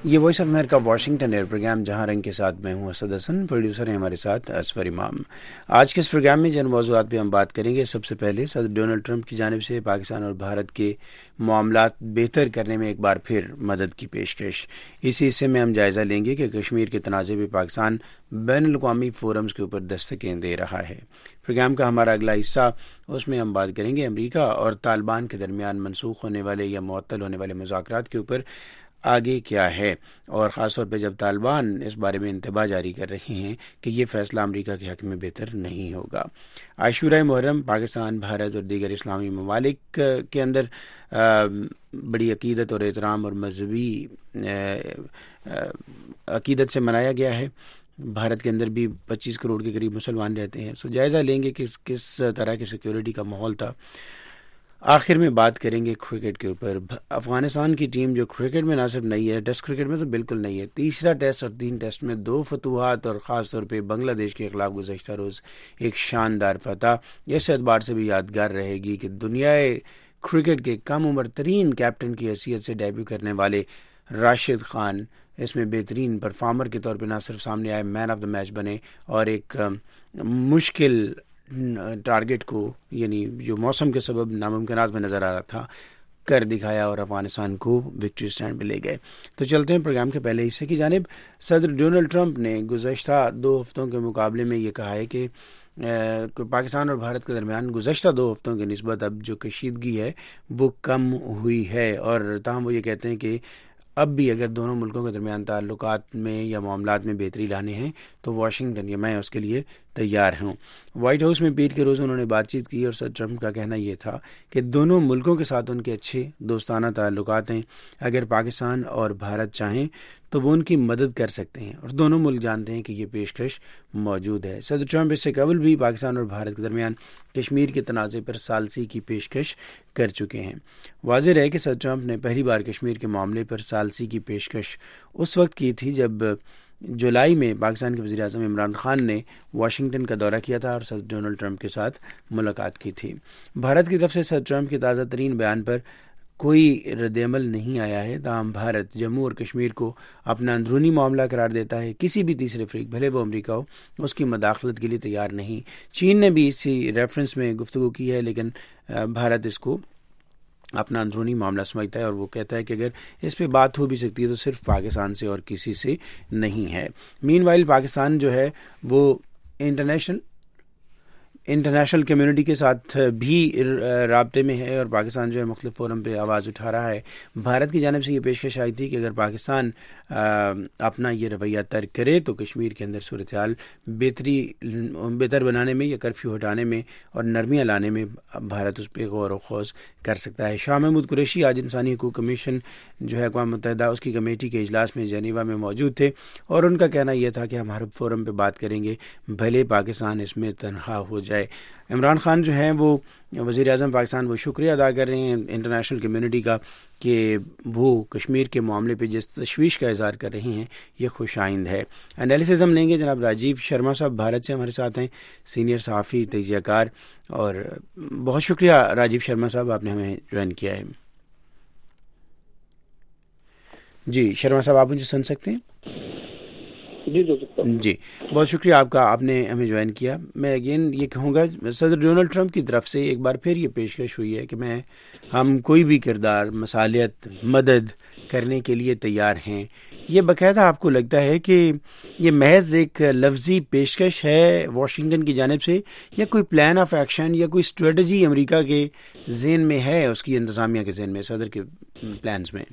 یہ Voice of America Washington ایئر programme جہاں رنگ کے ساتھ میں ہوں اسد حسن، پروڈیوسر ہیں ہمارے ساتھ اسفر امام۔ آج کے اس پروگرام میں جن موضوعات پہ ہم بات کریں گے، سب سے پہلے صدر ڈونلڈ ٹرمپ کی جانب سے پاکستان اور بھارت کے معاملات بہتر کرنے میں ایک بار پھر مدد کی پیشکش۔ اسی حصے میں ہم جائزہ لیں گے کہ کشمیر کے تنازع پہ پاکستان بین الاقوامی فورمز کے اوپر دستکیں دے رہا ہے۔ پروگرام کا ہمارا اگلا حصہ، اس میں ہم بات کریں گے امریکہ اور طالبان کے درمیان منسوخ ہونے والے یا معطل ہونے والے مذاکرات کے اوپر آگے کیا ہے، اور خاص طور پہ جب طالبان اس بارے میں انتباہ جاری کر رہے ہیں کہ یہ فیصلہ امریکہ کے حق میں بہتر نہیں ہوگا۔ عاشورہ محرم پاکستان، بھارت اور دیگر اسلامی ممالک کے اندر بڑی عقیدت اور احترام اور مذہبی عقیدت سے منایا گیا ہے۔ بھارت کے اندر بھی 25 کروڑ کے قریب مسلمان رہتے ہیں۔ جائزہ لیں گے کہ کس طرح کی سیکیورٹی کا ماحول تھا۔ آخر میں بات کریں گے کرکٹ کے اوپر۔ افغانستان کی ٹیم جو کرکٹ میں نہ صرف نہیں ہے، ٹیسٹ کرکٹ میں تو بالکل نہیں ہے، تیسرا ٹیسٹ اور 3 ٹیسٹ میں 2 فتوحات، اور خاص طور پہ بنگلہ دیش کے خلاف گزشتہ روز ایک شاندار فتح اس اعتبار سے بھی یادگار رہے گی کہ دنیائے کرکٹ کے کم عمر ترین کیپٹن کی حیثیت سے ڈیبیو کرنے والے راشد خان اس میں بہترین پرفارمر کے طور پہ نہ صرف سامنے آئے، مین آف دا میچ بنے، اور ایک مشکل ٹارگٹ کو، یعنی جو موسم کے سبب ناممکنات میں نظر آ رہا تھا، کر دکھایا اور افغانستان کو وکٹری سٹینڈ پہ لے گئے۔ تو چلتے ہیں پروگرام کے پہلے حصے کی جانب۔ صدر ڈونلڈ ٹرمپ نے گزشتہ 2 ہفتوں کے مقابلے میں یہ کہا ہے کہ پاکستان اور بھارت کے درمیان گزشتہ 2 ہفتوں کی نسبت اب جو کشیدگی ہے وہ کم ہوئی ہے، اور تاہم وہ یہ کہتے ہیں کہ اب بھی اگر دونوں ملکوں کے درمیان تعلقات میں یا معاملات میں بہتری لانے ہیں تو واشنگٹن یا میں اس کے لیے تیار ہوں۔ وائٹ ہاؤس میں پیر کے روز انہوں نے بات چیت کی، اور صدر ٹرمپ کا کہنا یہ تھا کہ دونوں ملکوں کے ساتھ ان کے اچھے دوستانہ تعلقات ہیں، اگر پاکستان اور بھارت چاہیں تو وہ ان کی مدد کر سکتے ہیں، اور دونوں ملک جانتے ہیں کہ یہ پیشکش موجود ہے۔ صدر ٹرمپ اس سے قبل بھی پاکستان اور بھارت کے درمیان کشمیر کے تنازع پر ثالثی کی پیشکش کر چکے ہیں۔ واضح رہے کہ صدر ٹرمپ نے پہلی بار کشمیر کے معاملے پر ثالثی کی پیشکش اس وقت کی تھی جب جولائی میں پاکستان کے وزیر اعظم عمران خان نے واشنگٹن کا دورہ کیا تھا اور صدر ڈونلڈ ٹرمپ کے ساتھ ملاقات کی تھی۔ بھارت کی طرف سے صدر ٹرمپ کے تازہ ترین بیان پر کوئی رد عمل نہیں آیا ہے، تاہم بھارت جموں اور کشمیر کو اپنا اندرونی معاملہ قرار دیتا ہے۔ کسی بھی تیسرے فریق، بھلے وہ امریکہ ہو، اس کی مداخلت کے لیے تیار نہیں۔ چین نے بھی اسی ریفرنس میں گفتگو کی ہے، لیکن بھارت اس کو اپنا اندرونی معاملہ سمجھتا ہے، اور وہ کہتا ہے کہ اگر اس پہ بات ہو بھی سکتی ہے تو صرف پاکستان سے اور کسی سے نہیں ہے۔ مین وائل پاکستان جو ہے وہ انٹرنیشنل کمیونٹی کے ساتھ بھی رابطے میں ہے، اور پاکستان جو ہے مختلف فورم پہ آواز اٹھا رہا ہے۔ بھارت کی جانب سے یہ پیشکش آئی تھی کہ اگر پاکستان اپنا یہ رویہ ترک کرے تو کشمیر کے اندر صورتحال بہتر بنانے میں یا کرفیو ہٹانے میں اور نرمیاں لانے میں بھارت اس پہ غور و خوض کر سکتا ہے۔ شاہ محمود قریشی آج انسانی حقوق کمیشن جو ہے اقوام متحدہ اس کی کمیٹی کے اجلاس میں جنیوا میں موجود تھے، اور ان کا کہنا یہ تھا کہ ہم ہر فورم پہ بات کریں گے، بھلے پاکستان اس میں تنہا ہو جائے۔ عمران خان جو ہیں وہ وزیر اعظم پاکستان، وہ شکریہ ادا کر رہے ہیں انٹرنیشنل کمیونٹی کا کہ وہ کشمیر کے معاملے پہ جس تشویش کا اظہار کر رہے ہیں یہ خوش آئند ہے۔ انالیسز ہم لیں گے، جناب راجیو شرما صاحب بھارت سے ہمارے ساتھ ہیں، سینئر صحافی، تجزیہ کار، اور بہت شکریہ راجیو شرما صاحب، آپ نے ہمیں جوائن کیا ہے۔ جی شرما صاحب، آپ مجھے سن سکتے ہیں؟ جی بہت شکریہ آپ کا، آپ نے ہمیں جوائن کیا۔ میں اگین یہ کہوں گا، صدر ڈونلڈ ٹرمپ کی طرف سے ایک بار پھر یہ پیشکش ہوئی ہے کہ ہم کوئی بھی کردار، مصالحت، مدد کرنے کے لیے تیار ہیں۔ یہ باقاعدہ آپ کو لگتا ہے کہ یہ محض ایک لفظی پیشکش ہے واشنگٹن کی جانب سے، یا کوئی پلان آف ایکشن یا کوئی اسٹریٹجی امریکہ کے ذہن میں ہے، اس کی انتظامیہ کے ذہن میں، صدر کے پلانز میں؟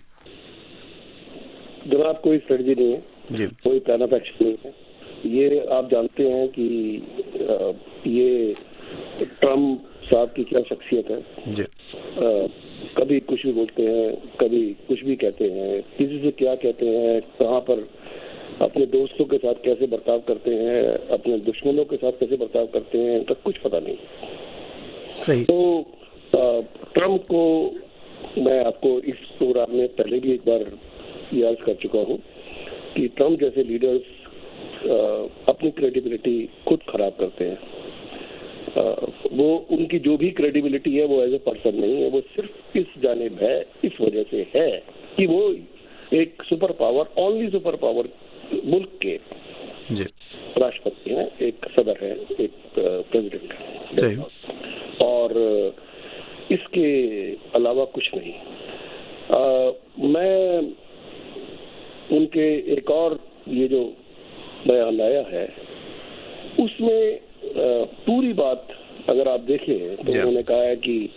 جناب کوئی اسٹریٹجی نہیں ہے جی، کوئی پلان آف ایکشن نہیں ہے۔ یہ آپ جانتے ہیں کہ یہ ٹرمپ صاحب کی کیا شخصیت ہے۔ جی، کبھی کچھ بھی بولتے ہیں، کبھی کچھ بھی کہتے ہیں، کسی سے کیا کہتے ہیں، کہاں پر اپنے دوستوں کے ساتھ کیسے برتاؤ کرتے ہیں، اپنے دشمنوں کے ساتھ کیسے برتاؤ کرتے ہیں، ان کا کچھ پتہ نہیں۔ صحیح۔ تو ٹرمپ کو میں آپ کو اس پروگرام میں پہلے بھی ایک بار یہ عرض کر چکا ہوں کہ ٹرمپ جیسے لیڈرز اپنی کریڈیبلٹی خود خراب کرتے ہیں۔ وہ ان کی جو بھی کریڈیبلٹی ہے وہ ایز اے پرسن نہیں ہے، وہ صرف اس جانب ہے، اس وجہ سے ہے کہ وہ ایک superpower, only superpower ملک کے جی راشٹرپتی ہیں، ایک صدر ہے، ایک پریزیڈنٹ ہے، اور اس کے علاوہ کچھ نہیں۔ میں ان کے ایک اور یہ جو بیان آیا ہے اس میں پوری بات اگر آپ دیکھیں تو انہوں نے کہا ہے کہ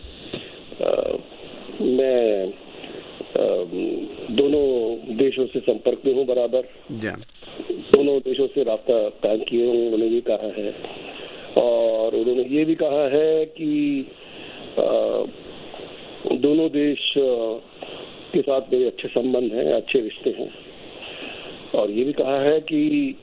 میں دونوں دیشوں سے سمپرک میں ہوں برابر، دونوں دیشوں سے رابطہ قائم کیے ہوں، انہوں نے یہ کہا ہے، اور انہوں نے یہ بھی کہا ہے کہ دونوں دیش کے ساتھ میرے اچھے سمبند ہیں، اچھے رشتے ہیں، اور یہ بھی کہا ہے کہ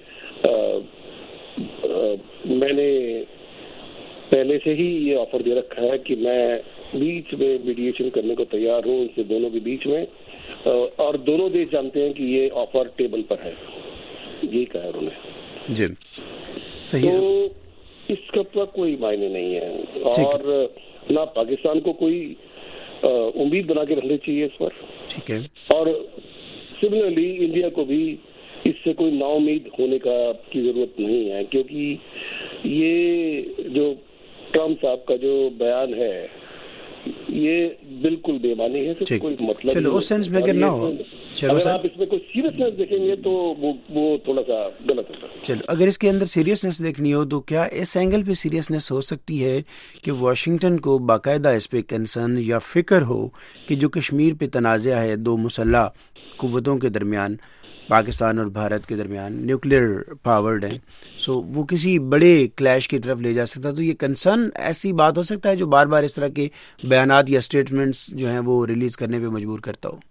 میں نے پہلے سے ہی یہ آفر دے رکھا ہے کہ میں بیچ میں میڈیشن کرنے کو تیار ہوں ان سے دونوں کے بیچ میں، اور دونوں دیش جانتے ہیں کہ یہ آفر ٹیبل پر ہے، یہی کہا ہے انہوں نے جی صحیح۔ تو اس کا کوئی معنی نہیں ہے، اور نہ پاکستان کو کوئی امید بنا کے رکھنی چاہیے اس پر، ٹھیک ہے، اور سملرلی انڈیا کو بھی اس سے کوئی نا امید ہونے کی ضرورت نہیں ہے، کیونکہ یہ جو ٹرمپ صاحب کا جو بیان ہے یہ بالکل بے معنی ہے، اس کوئی مطلب چلو اس سینس میں اگر نہ ہو، اگر آپ اس میں کوئی سیریسنس دیکھیں گے تو وہ تھوڑا سا غلط ہوتا ہے۔ چلو اگر اس کے اندر سیریسنس دیکھنی ہو تو کیا اس اینگل پہ سیریسنس ہو سکتی ہے کہ واشنگٹن کو باقاعدہ اس پہ کنسرن یا فکر ہو کہ جو کشمیر پہ تنازع ہے دو مسلح قوتوں کے درمیان، پاکستان اور بھارت کے درمیان، نیوکلیئر پاورڈ ہیں، سو وہ کسی بڑے کلیش کی طرف لے جا سکتا، تو یہ کنسرن ایسی بات ہو سکتا ہے جو بار بار اس طرح کے بیانات یا اسٹیٹمنٹس جو ہیں وہ ریلیز کرنے پہ مجبور کرتا ہو؟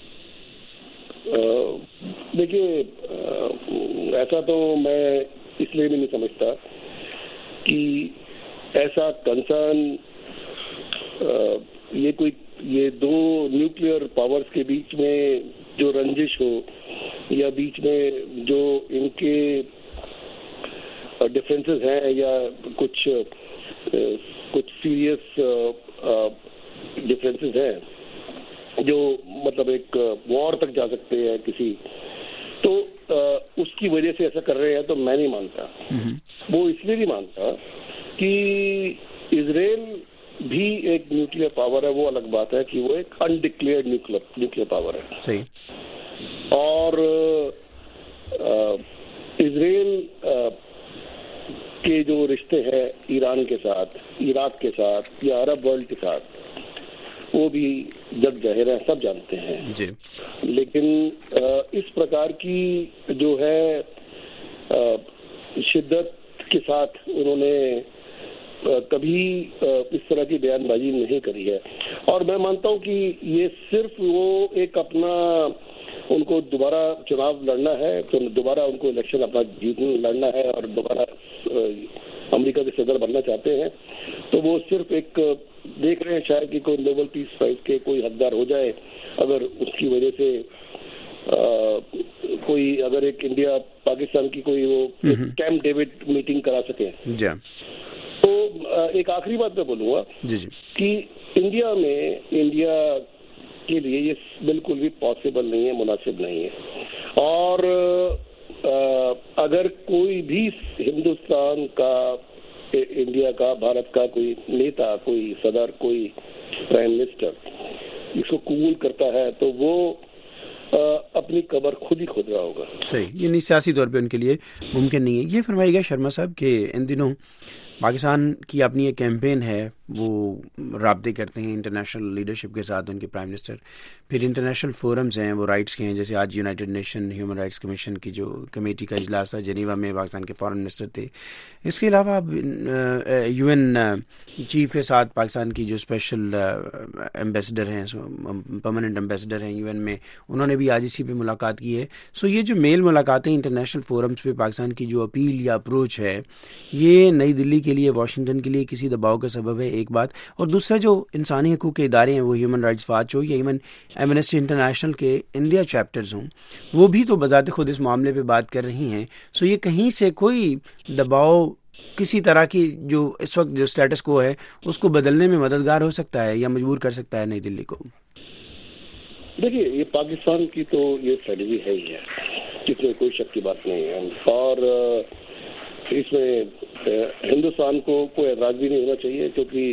دیکھیے ایسا تو میں اس لیے بھی نہیں سمجھتا کہ ایسا کنسرن یہ دو نیوکلیئر پاورز کے بیچ میں جو رنجش ہو یا بیچ میں جو ان کے ڈفرینسز ہیں یا کچھ سیریس ڈفرینسز ہیں جو مطلب ایک وار تک جا سکتے ہیں کسی، تو اس کی وجہ سے ایسا کر رہے ہیں تو میں نہیں مانتا۔ وہ اس لیے نہیں مانتا کہ اسرائیل بھی ایک نیوکلیئر پاور ہے، وہ الگ بات ہے کہ وہ ایک انڈکلیئرڈ نیوکلیئر پاور ہے، صحیح، اور اسرائیل کے جو رشتے ہیں ایران کے ساتھ، عراق کے ساتھ یا عرب ورلڈ کے ساتھ، وہ بھی جگ ظاہر ہے، سب جانتے ہیں جی، لیکن اس پرکار کی جو ہے شدت کے ساتھ انہوں نے کبھی اس طرح کی بیان بازی نہیں کری ہے، اور میں مانتا ہوں کہ یہ صرف وہ ایک اپنا ان کو دوبارہ چناؤ لڑنا ہے، تو دوبارہ ان کو الیکشن اپنا لڑنا ہے اور دوبارہ امریکہ کے صدر بننا چاہتے ہیں، تو وہ صرف ایک دیکھ رہے ہیں شاید کہ کوئی نوبل پیس پرائز کے کوئی حقدار ہو جائے، اگر اس کی وجہ سے کوئی اگر ایک انڈیا پاکستان کی کوئی وہ کیمپ ڈیوڈ میٹنگ کرا سکے۔ تو ایک آخری بات میں بولوں گا کہ انڈیا کے لیے یہ بالکل بھی پاسبل نہیں ہے، مناسب نہیں ہے، اور اگر کوئی بھی ہندوستان کا، انڈیا کا، بھارت کا کوئی نیتا، کوئی صدر، کوئی پرائم منسٹر اس کو قبول کرتا ہے تو وہ اپنی قبر خود ہی کھود رہا ہوگا۔ صحیح، یعنی سیاسی طور پہ ان کے لیے ممکن نہیں ہے۔ یہ فرمائیے گا شرما صاحب کہ ان دنوں پاکستان کی اپنی ایک کیمپین ہے، وہ رابطے کرتے ہیں انٹرنیشنل لیڈرشپ کے ساتھ، ان کے پرائم منسٹر، پھر انٹرنیشنل فورمز ہیں وہ رائٹس کے ہیں، جیسے آج United Nation Human Rights Commission کی جو کمیٹی کا اجلاس تھا جنیوا میں، پاکستان کے فارن منسٹر تھے۔ اس کے علاوہ یو این چیف کے ساتھ پاکستان کی جو اسپیشل ایمبیسڈر ہیں، پرماننٹ ایمبیسڈر ہیں یو این میں، انہوں نے بھی آج اسی پہ ملاقات کی ہے۔ سو یہ جو میل ملاقاتیں انٹرنیشنل فورمز پہ پاکستان کی جو اپیل یا اپروچ ہے، یہ نئی دلی کے لیے، واشنگٹن کے لیے کسی دباؤ کا سبب ہے، ایک بات، اور دوسرا جو انسانی حقوق کے ادارے ہیں، وہ ہیومن رائٹس واچ ہو یا ایون ایمنسٹی انٹرنیشنل کے انڈیا چیپٹرز ہوں، وہ بھی تو بذات خود اس معاملے پہ بات کر رہی ہیں۔ سو یہ کہیں سے کوئی دباؤ کسی طرح کی جو اس وقت جو اسٹیٹس کو ہے اس کو بدلنے میں مددگار ہو سکتا ہے یا مجبور کر سکتا ہے نئی دلی کو؟ देखिए, ये पाकिस्तान की तो ये स्ट्रेटजी है ही है, इसमें कोई शक की बात नहीं है, और इसमें हिंदुस्तान को कोई एतराज भी नहीं होना चाहिए, क्योंकि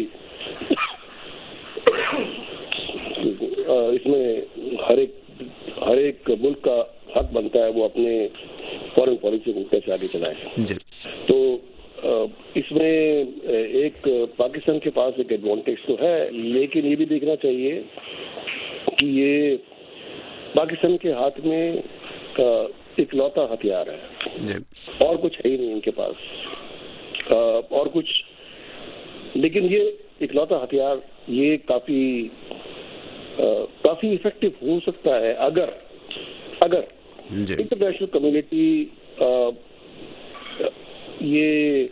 इसमें हर एक मुल्क का हक बनता है वो अपने फॉरेन पॉलिसी को कैसे आगे चलाए। तो इसमें एक पाकिस्तान के पास एक एडवांटेज तो है, लेकिन ये भी देखना चाहिए कि ये पाकिस्तान के हाथ में इकलौता हथियार है, और कुछ है ही नहीं इनके पास, और कुछ, लेकिन ये इकलौता हथियार ये काफी इफेक्टिव हो सकता है अगर इंटरनेशनल कम्युनिटी ये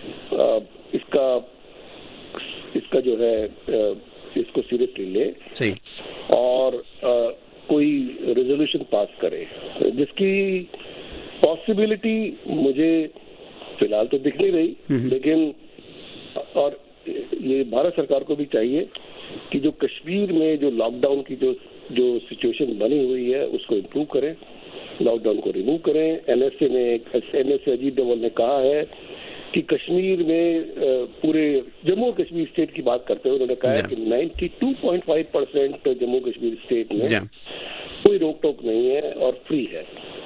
इसका जो है इसको सीरियसली ले सही, और कोई रेजोल्यूशन पास करे, जिसकी पॉसिबिलिटी मुझे फिलहाल तो दिख नहीं रही, लेकिन और ये भारत सरकार को भी चाहिए कि जो कश्मीर में जो लॉकडाउन की जो सिचुएशन बनी हुई है उसको इम्प्रूव करें, लॉकडाउन को रिमूव करें। एनएसए अजीत डोभाल ने कहा है कि कश्मीर में पूरे जम्मू कश्मीर स्टेट की बात करते हुए उन्होंने कहा है कि 92.5% जम्मू कश्मीर स्टेट में कोई रोक टोक नहीं है और फ्री है,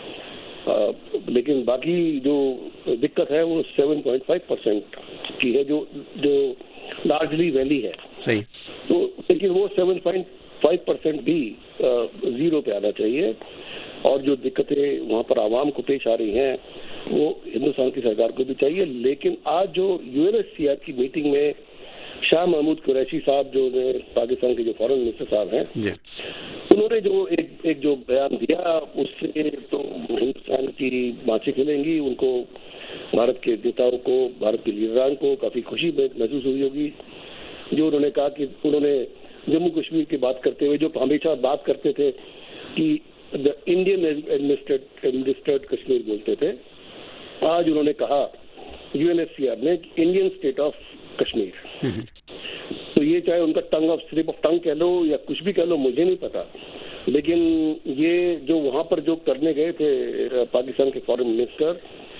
लेकिन बाकी जो दिक्कत है वो 7.5% की है, जो लार्जली वैली है। सही, तो लेकिन वो 7.5% भी जीरो पे आना चाहिए, और जो दिक्कतें वहाँ पर आवाम को पेश आ रही हैं वो हिंदुस्तान की सरकार को भी चाहिए। लेकिन आज जो यूएनएचसीआर की मीटिंग में शाह महमूद कुरैशी साहब, जो पाकिस्तान के जो फॉरेन मिनिस्टर साहब हैं, उन्होंने जो एक जो बयान दिया उससे तो हिंदुस्तान की बातें खिलेंगी, उनको भारत के नेताओं को, भारत के लीडरान को काफी खुशी महसूस हुई होगी। जो उन्होंने कहा कि उन्होंने जम्मू कश्मीर की बात करते हुए जो हमेशा बात करते थे कि द इंडियन एडमिनिस्ट्रेटेड कश्मीर बोलते थे, आज उन्होंने कहा यूएनएचसीआर ने इंडियन स्टेट ऑफ कश्मीर। तो ये चाहे उनका स्लिप ऑफ टंग कह लो या कुछ भी कह लो, मुझे नहीं पता, लेकिन ये जो वहां पर जो करने गए थे पाकिस्तान के फॉरेन मिनिस्टर,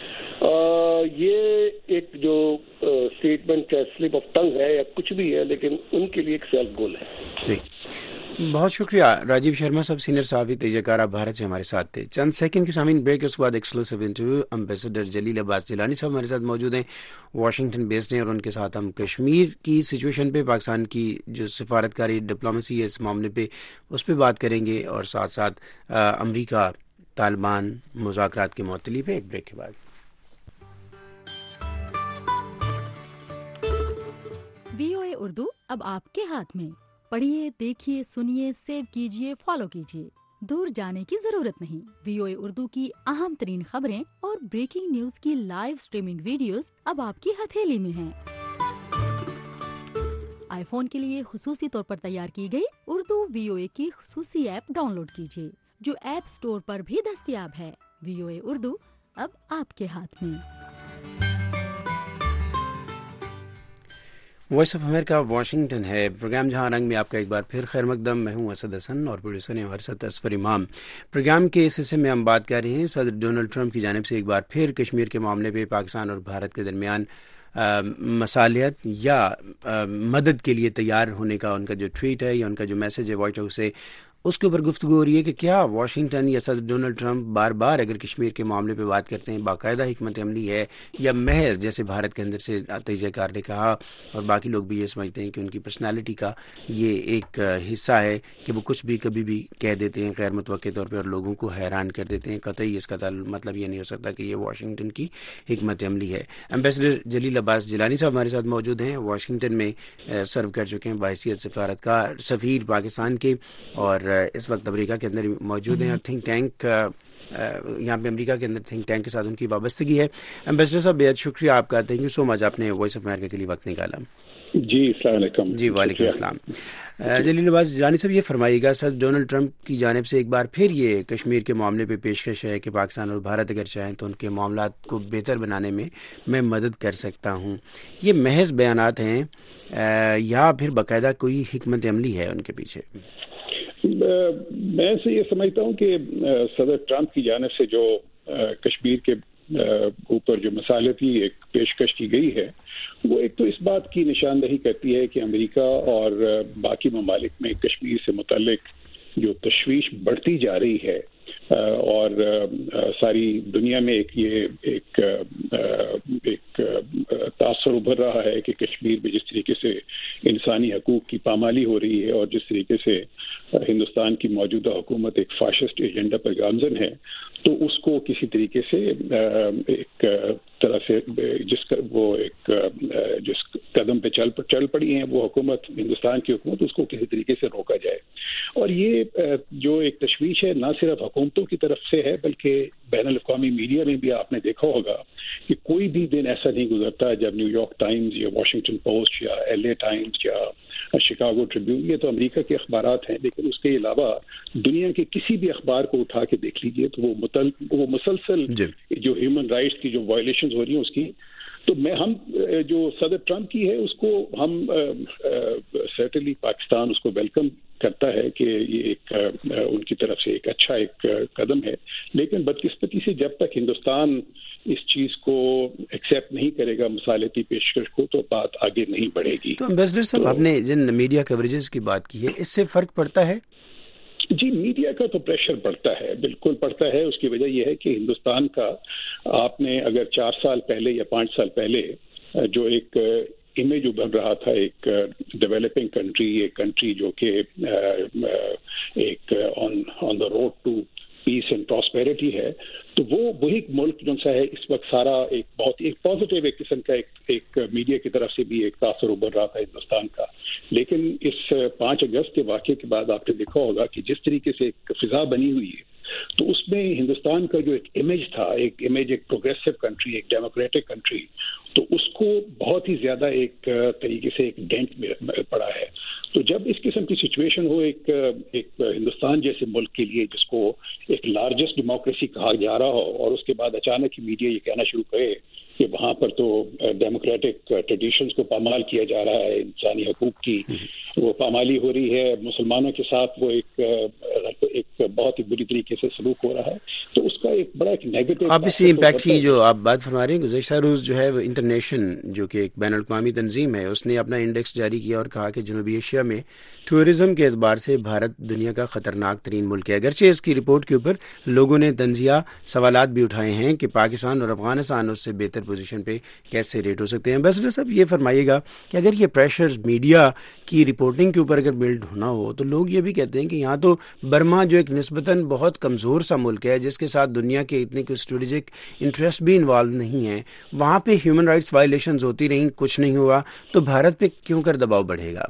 ये एक जो स्टेटमेंट चाहे स्लिप ऑफ टंग है या कुछ भी है, लेकिन उनके लिए एक सेल्फ गोल है। जी, बहुत शुक्रिया राजीव शर्मा साहब, सीनियर सहाफ़ी तजज़ियाकार, आप भारत से हमारे साथ थे। चंद सेकंड के सामीन ब्रेक के उसके बाद exclusive interview ambassador Jalil Abbas Jilani साहब हमारे साथ मौजूद हैं, वाशिंगटन बेस्ड हैं, और उनके साथ हम कश्मीर की सिचुएशन पे, पाकिस्तान की जो सिफारतकारी डिप्लोमेसी है इस मामले पे, उस पर बात करेंगे, और साथ साथ अमरीका तालिबान मुज़ाकरात के मुअत्तली पे एक ब्रेक के बाद। VOA उर्दू अब आपके हाथ में, पढ़िए, देखिए, सुनिए, सेव कीजिए, फॉलो कीजिए, दूर जाने की जरूरत नहीं। VOA उर्दू की अहम तरीन खबरें और ब्रेकिंग न्यूज की लाइव स्ट्रीमिंग वीडियोस अब आपकी हथेली में हैं। आईफोन के लिए खुसूसी तौर पर तैयार की गई उर्दू VOA की खुसूसी ऐप डाउनलोड कीजिए, जो ऐप स्टोर पर भी दस्तयाब है। VOA उर्दू अब आपके हाथ में। वॉइस ऑफ अमेरिका वाशिंगटन है, प्रोग्राम जहां रंग में आपका एक बार फिर खैर मकदम। मैं हूं असद हसन और प्रोड्यूसर हैं हमारे साथ असफर इमाम। प्रोग्राम के इस हिस्से में हम बात कर रहे हैं सदर डोनाल्ड ट्रंप की जानिब से एक बार फिर कश्मीर के मामले पे पाकिस्तान और भारत के दरमियान मसालियत या मदद के लिए तैयार होने का उनका जो ट्वीट है या उनका जो मैसेज है व्हाइट हाउस से, उसके ऊपर गुफ्तगू हो रही है कि क्या वाशिंगटन या सदर डोनाल्ड ट्रंप बार बार अगर कश्मीर के मामले पे बात करते हैं बाकायदा हिकमत अमली है, या महज जैसे भारत के अंदर से तजज़ियाकार ने कहा और बाकी लोग भी ये समझते हैं कि उनकी पर्सनालिटी का ये एक हिस्सा है कि वो कुछ भी कभी भी कह देते हैं गैर मुतवक्के तौर पर और लोगों को हैरान कर देते हैं। कतई इसका मतलब ये नहीं हो सकता कि ये वाशिंगटन की हिकमत अमली है। एम्बेसडर जलील अब्बास जिलानी साहब हमारे साथ मौजूद हैं, वाशिंगटन में सर्व कर चुके हैं बहैसियत सफारतकार सफ़ीर पाकिस्तान के, और इस वक्त अमेरिका के अंदर मौजूद हैं। थिंक टैंक यहाँ पे अमेरिका के अंदर थिंक टैंक के साथ उनकी वाबस्तगी है। एम्बेसडर साहब बेहद शुक्रिया आपका, थैंक यू सो मच, आपने वॉइस ऑफ अमेरिका के लिए वक्त निकाला। जी अस्सलाम वालेकुम। जी वालेकुम अस्सलाम। जलील अब्बास जिलानी साहब ये फरमाइएगा, सर डोनाल्ड ट्रंप की जानिब से एक बार फिर ये कश्मीर के मामले पे पेशकश है कि पाकिस्तान और भारत अगर चाहें तो उनके मामलात को बेहतर बनाने में मैं मदद कर सकता हूँ। ये महज बयानात हैं या फिर बाकायदा कोई हिकमत अमली है उनके पीछे? میں سے یہ سمجھتا ہوں کہ صدر ٹرمپ کی جانب سے جو کشمیر کے اوپر جو مصالحتی ایک پیشکش کی گئی ہے وہ ایک تو اس بات کی نشاندہی کرتی ہے کہ امریکہ اور باقی ممالک میں کشمیر سے متعلق جو تشویش بڑھتی جا رہی ہے اور ساری دنیا میں ایک تاثر ابھر رہا ہے کہ کشمیر میں جس طریقے سے انسانی حقوق کی پامالی ہو رہی ہے اور جس طریقے سے ہندوستان کی موجودہ حکومت ایک فاشسٹ ایجنڈا پر گامزن ہے، تو اس کو کسی طریقے سے ایک طرح سے جس قدم پہ چل پڑی ہیں وہ حکومت، ہندوستان کی حکومت، اس کو کسی طریقے سے روکا جائے۔ اور یہ جو ایک تشویش ہے نہ صرف حکومتوں کی طرف سے ہے بلکہ بین الاقوامی میڈیا میں بھی آپ نے دیکھا ہوگا کہ کوئی بھی دن ایسا نہیں گزرتا جب نیو یارک ٹائمز یا واشنگٹن پوسٹ یا LA ٹائمز یا شکاگو ٹریبیون، یہ تو امریکہ کے اخبارات ہیں، لیکن اس کے علاوہ دنیا کے کسی بھی اخبار کو اٹھا کے دیکھ لیجئے تو وہ مسلسل جو ہیومن رائٹس کی جو وائلیشنز ہو رہی ہیں اس کی، تو ہم جو صدر ٹرمپ کی ہے اس کو ہم سرٹنلی پاکستان اس کو ویلکم کرتا ہے کہ یہ ایک ان کی طرف سے ایک اچھا ایک قدم ہے، لیکن بدقسمتی سے جب تک ہندوستان اس چیز کو ایکسیپٹ نہیں کرے گا مصالحتی پیشکش کو تو بات آگے نہیں بڑھے گی۔ تو امبیسڈر صاحب، آپ نے جن میڈیا کوریجز کی بات کی ہے اس سے فرق پڑتا ہے؟ جی، میڈیا کا تو پریشر پڑتا ہے، بالکل پڑتا ہے۔ اس کی وجہ یہ ہے کہ ہندوستان کا آپ نے اگر 4 سال پہلے یا 5 سال پہلے جو ایک امیج ابھر رہا تھا ایک ڈیولپنگ کنٹری، ایک کنٹری جو کہ ایک on the road to peace and prosperity ہے، تو وہی ملک جو سا ہے اس وقت سارا ایک بہت ایک پازیٹیو ایک قسم کا ایک میڈیا کی طرف سے بھی ایک تاثر ابھر رہا تھا ہندوستان کا۔ لیکن اس 5 اگست کے واقعے کے بعد آپ نے دیکھا ہوگا کہ جس طریقے سے ایک فضا بنی ہوئی ہے تو اس میں ہندوستان کا جو ایک امیج تھا، ایک پروگریسو کنٹری، ایک ڈیموکریٹک کنٹری، تو اس کو بہت ہی زیادہ ایک طریقے سے ایک ڈینٹ پڑا ہے۔ تو جب اس قسم کی سچویشن ہو ایک ہندوستان جیسے ملک کے لیے جس کو ایک لارجسٹ ڈیموکریسی کہا جا رہا ہو، اور اس کے بعد اچانک میڈیا یہ کہنا شروع کرے کہ وہاں پر تو ڈیموکریٹک ٹریڈیشنز کو پامال کیا جا رہا ہے، انسانی حقوق کی وہ پامالی ہو رہی ہے، مسلمانوں کے ساتھ وہ ایک بہت ہی بری طریقے سے سلوک ہو رہا ہے، تو اس کا ایک بڑا ایک نیگیٹو آپ اسی امپیکٹ کی جو آپ بات فرما رہے ہیں، گزشتہ روز جو ہے وہ انٹرنیشن جو کہ ایک بین الاقوامی تنظیم ہے اس نے اپنا انڈیکس جاری کیا اور کہا کہ جنوبی ایشیا میں ٹورزم کے اعتبار سے بھارت دنیا کا خطرناک ترین ملک ہے۔ اگرچہ اس کی رپورٹ کے اوپر لوگوں نے طنزیہ سوالات بھی اٹھائے ہیں کہ پاکستان اور افغانستان اس سے بہتر پوزیشن پہ کیسے ریٹ ہو سکتے ہیں۔ امبیسڈر صاحب، یہ فرمائیے گا کہ اگر یہ پریشرز میڈیا کی رپورٹنگ کے اوپر اگر بلڈ ہونا ہو تو لوگ یہ بھی کہتے ہیں کہ یہاں تو برما جو ایک نسبتاً بہت کمزور سا ملک ہے جس کے ساتھ دنیا کے اتنے کوئی اسٹریٹجک انٹرسٹ بھی انوالو نہیں ہیں، وہاں پہ ہیومن رائٹس وائلیشنز ہوتی رہیں، کچھ نہیں ہوا، تو بھارت پہ کیوں کر دباؤ بڑھے گا؟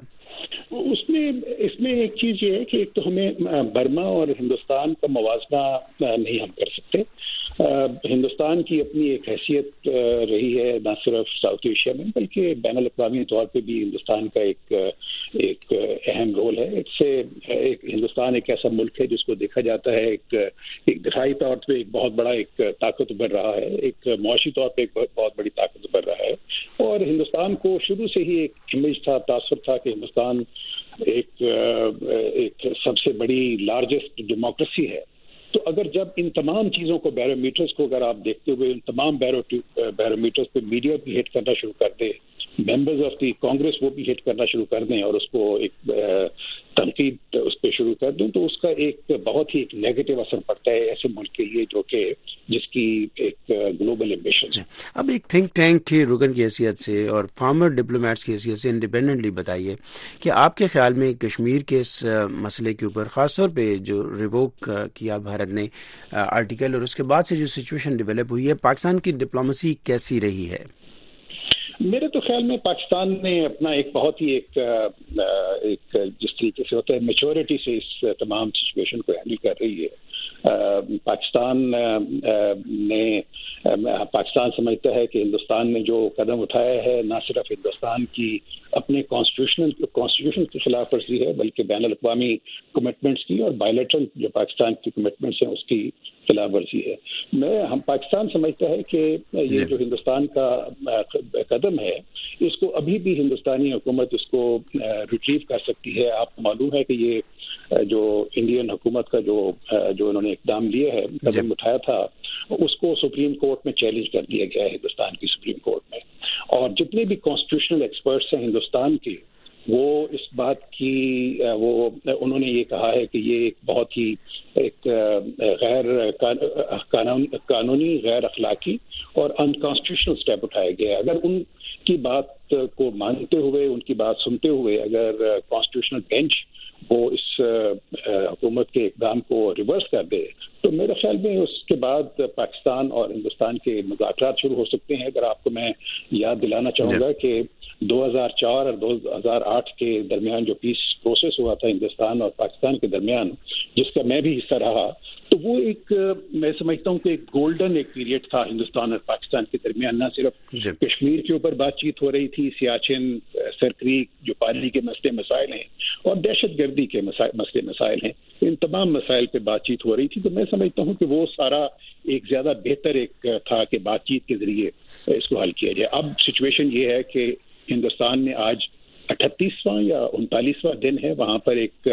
اس میں ایک چیز یہ ہے کہ ایک تو ہمیں برما اور ہندوستان کا موازنہ نہیں ہم کر سکتے۔ ہندوستان کی اپنی ایک حیثیت رہی ہے نہ صرف ساؤتھ ایشیا میں بلکہ بین الاقوامی طور پہ بھی ہندوستان کا ایک اہم رول ہے۔ ہندوستان ایک ایسا ملک ہے جس کو دیکھا جاتا ہے ایک دفاعی طور پہ ایک بہت بڑا ایک طاقت ابھر رہا ہے، ایک معاشی طور پہ ایک بہت بڑی طاقت ابھر رہا ہے، اور ہندوستان کو شروع سے ہی ایک امیج تھا، تاثر تھا کہ ہندوستان ایک سب سے بڑی لارجسٹ ڈیموکریسی ہے۔ تو اگر جب ان تمام چیزوں کو بیرومیٹرز کو اگر آپ دیکھتے ہوئے ان تمام بیرومیٹرز پہ میڈیا بھی ہٹ کرنا شروع کر دے، ممبرز آف دی کانگریس وہ بھی ہٹ کرنا شروع کر دیں اور اس کو ایک تنقید اس پہ شروع کر دیں، تو اس کا ایک بہت ہی ایک نیگیٹو اثر پڑتا ہے ایسے ملک کے لیے جو کہ جس کی ایک گلوبل ایمبیشن ہے۔ اب ایک تھنک ٹینک کے رکن کی حیثیت سے اور فارمر ڈپلومیٹس کی حیثیت سے انڈیپینڈنٹلی بتائیے کہ آپ کے خیال میں کشمیر کے اس مسئلے کے اوپر خاص طور پہ جو ریووک کیا بھارت نے آرٹیکل اور اس کے بعد سے جو سچویشن ڈیولپ ہوئی ہے، پاکستان کی ڈپلومیسی کیسی رہی ہے؟ میرے تو خیال میں پاکستان نے اپنا ایک بہت ہی ایک جس طریقے سے ہوتا ہے میچورٹی سے اس تمام سچویشن کو ہینڈل کر رہی ہے۔ پاکستان سمجھتا ہے کہ ہندوستان نے جو قدم اٹھایا ہے نہ صرف ہندوستان کی اپنے کانسٹیٹیوشن کی خلاف ورزی ہے بلکہ بین الاقوامی کمٹمنٹس کی اور بائیلیٹرل جو پاکستان کی کمٹمنٹس ہیں اس کی خلاف ورزی ہے. ہم پاکستان سمجھتا ہے کہ یہ جو ہندوستان کا قدم ہے اس کو ابھی بھی ہندوستانی حکومت اس کو ریٹریو کر سکتی ہے. آپ کو معلوم ہے کہ یہ جو انڈین حکومت کا جو انہوں نے اقدام لیا ہے, قدم اٹھایا تھا, اس کو سپریم کورٹ میں چیلنج کر دیا گیا ہے ہندوستان کی سپریم کورٹ میں. اور جتنے بھی کانسٹیٹیوشنل ایکسپرٹس ہیں ہندوستان کے, وہ اس بات کی انہوں نے یہ کہا ہے کہ یہ ایک بہت ہی ایک غیر قانونی, غیر اخلاقی اور انکانسٹیٹیوشنل اسٹیپ اٹھایا گیا ہے. اگر ان کی بات کو مانتے ہوئے, ان کی بات سنتے ہوئے اگر کانسٹیٹیوشنل بینچ وہ اس حکومت کے اقدام کو ریورس کر دے تو میرے خیال میں اس کے بعد پاکستان اور ہندوستان کے مذاکرات شروع ہو سکتے ہیں. اگر آپ کو میں یاد دلانا چاہوں گا کہ 2004 اور 2008 کے درمیان جو پیس پروسیس ہوا تھا ہندوستان اور پاکستان کے درمیان, جس کا میں بھی حصہ رہا, تو وہ ایک میں سمجھتا ہوں کہ ایک گولڈن ایک پیریڈ تھا ہندوستان اور پاکستان کے درمیان. نہ صرف کشمیر کے اوپر بات چیت ہو رہی تھی, سیاچن, سرکریک جو پانی کے مسئلے مسائل ہیں اور دہشت گردی کے مسئلے مسائل ہیں, ان تمام مسائل پہ بات چیت ہو رہی تھی. تو میں سمجھتا ہوں کہ وہ سارا ایک زیادہ بہتر ایک تھا کہ بات چیت کے ذریعے اس کو حل کیا جائے. اب سچویشن یہ ہے کہ ہندوستان میں آج 38واں یا 39واں دن ہے, وہاں پر ایک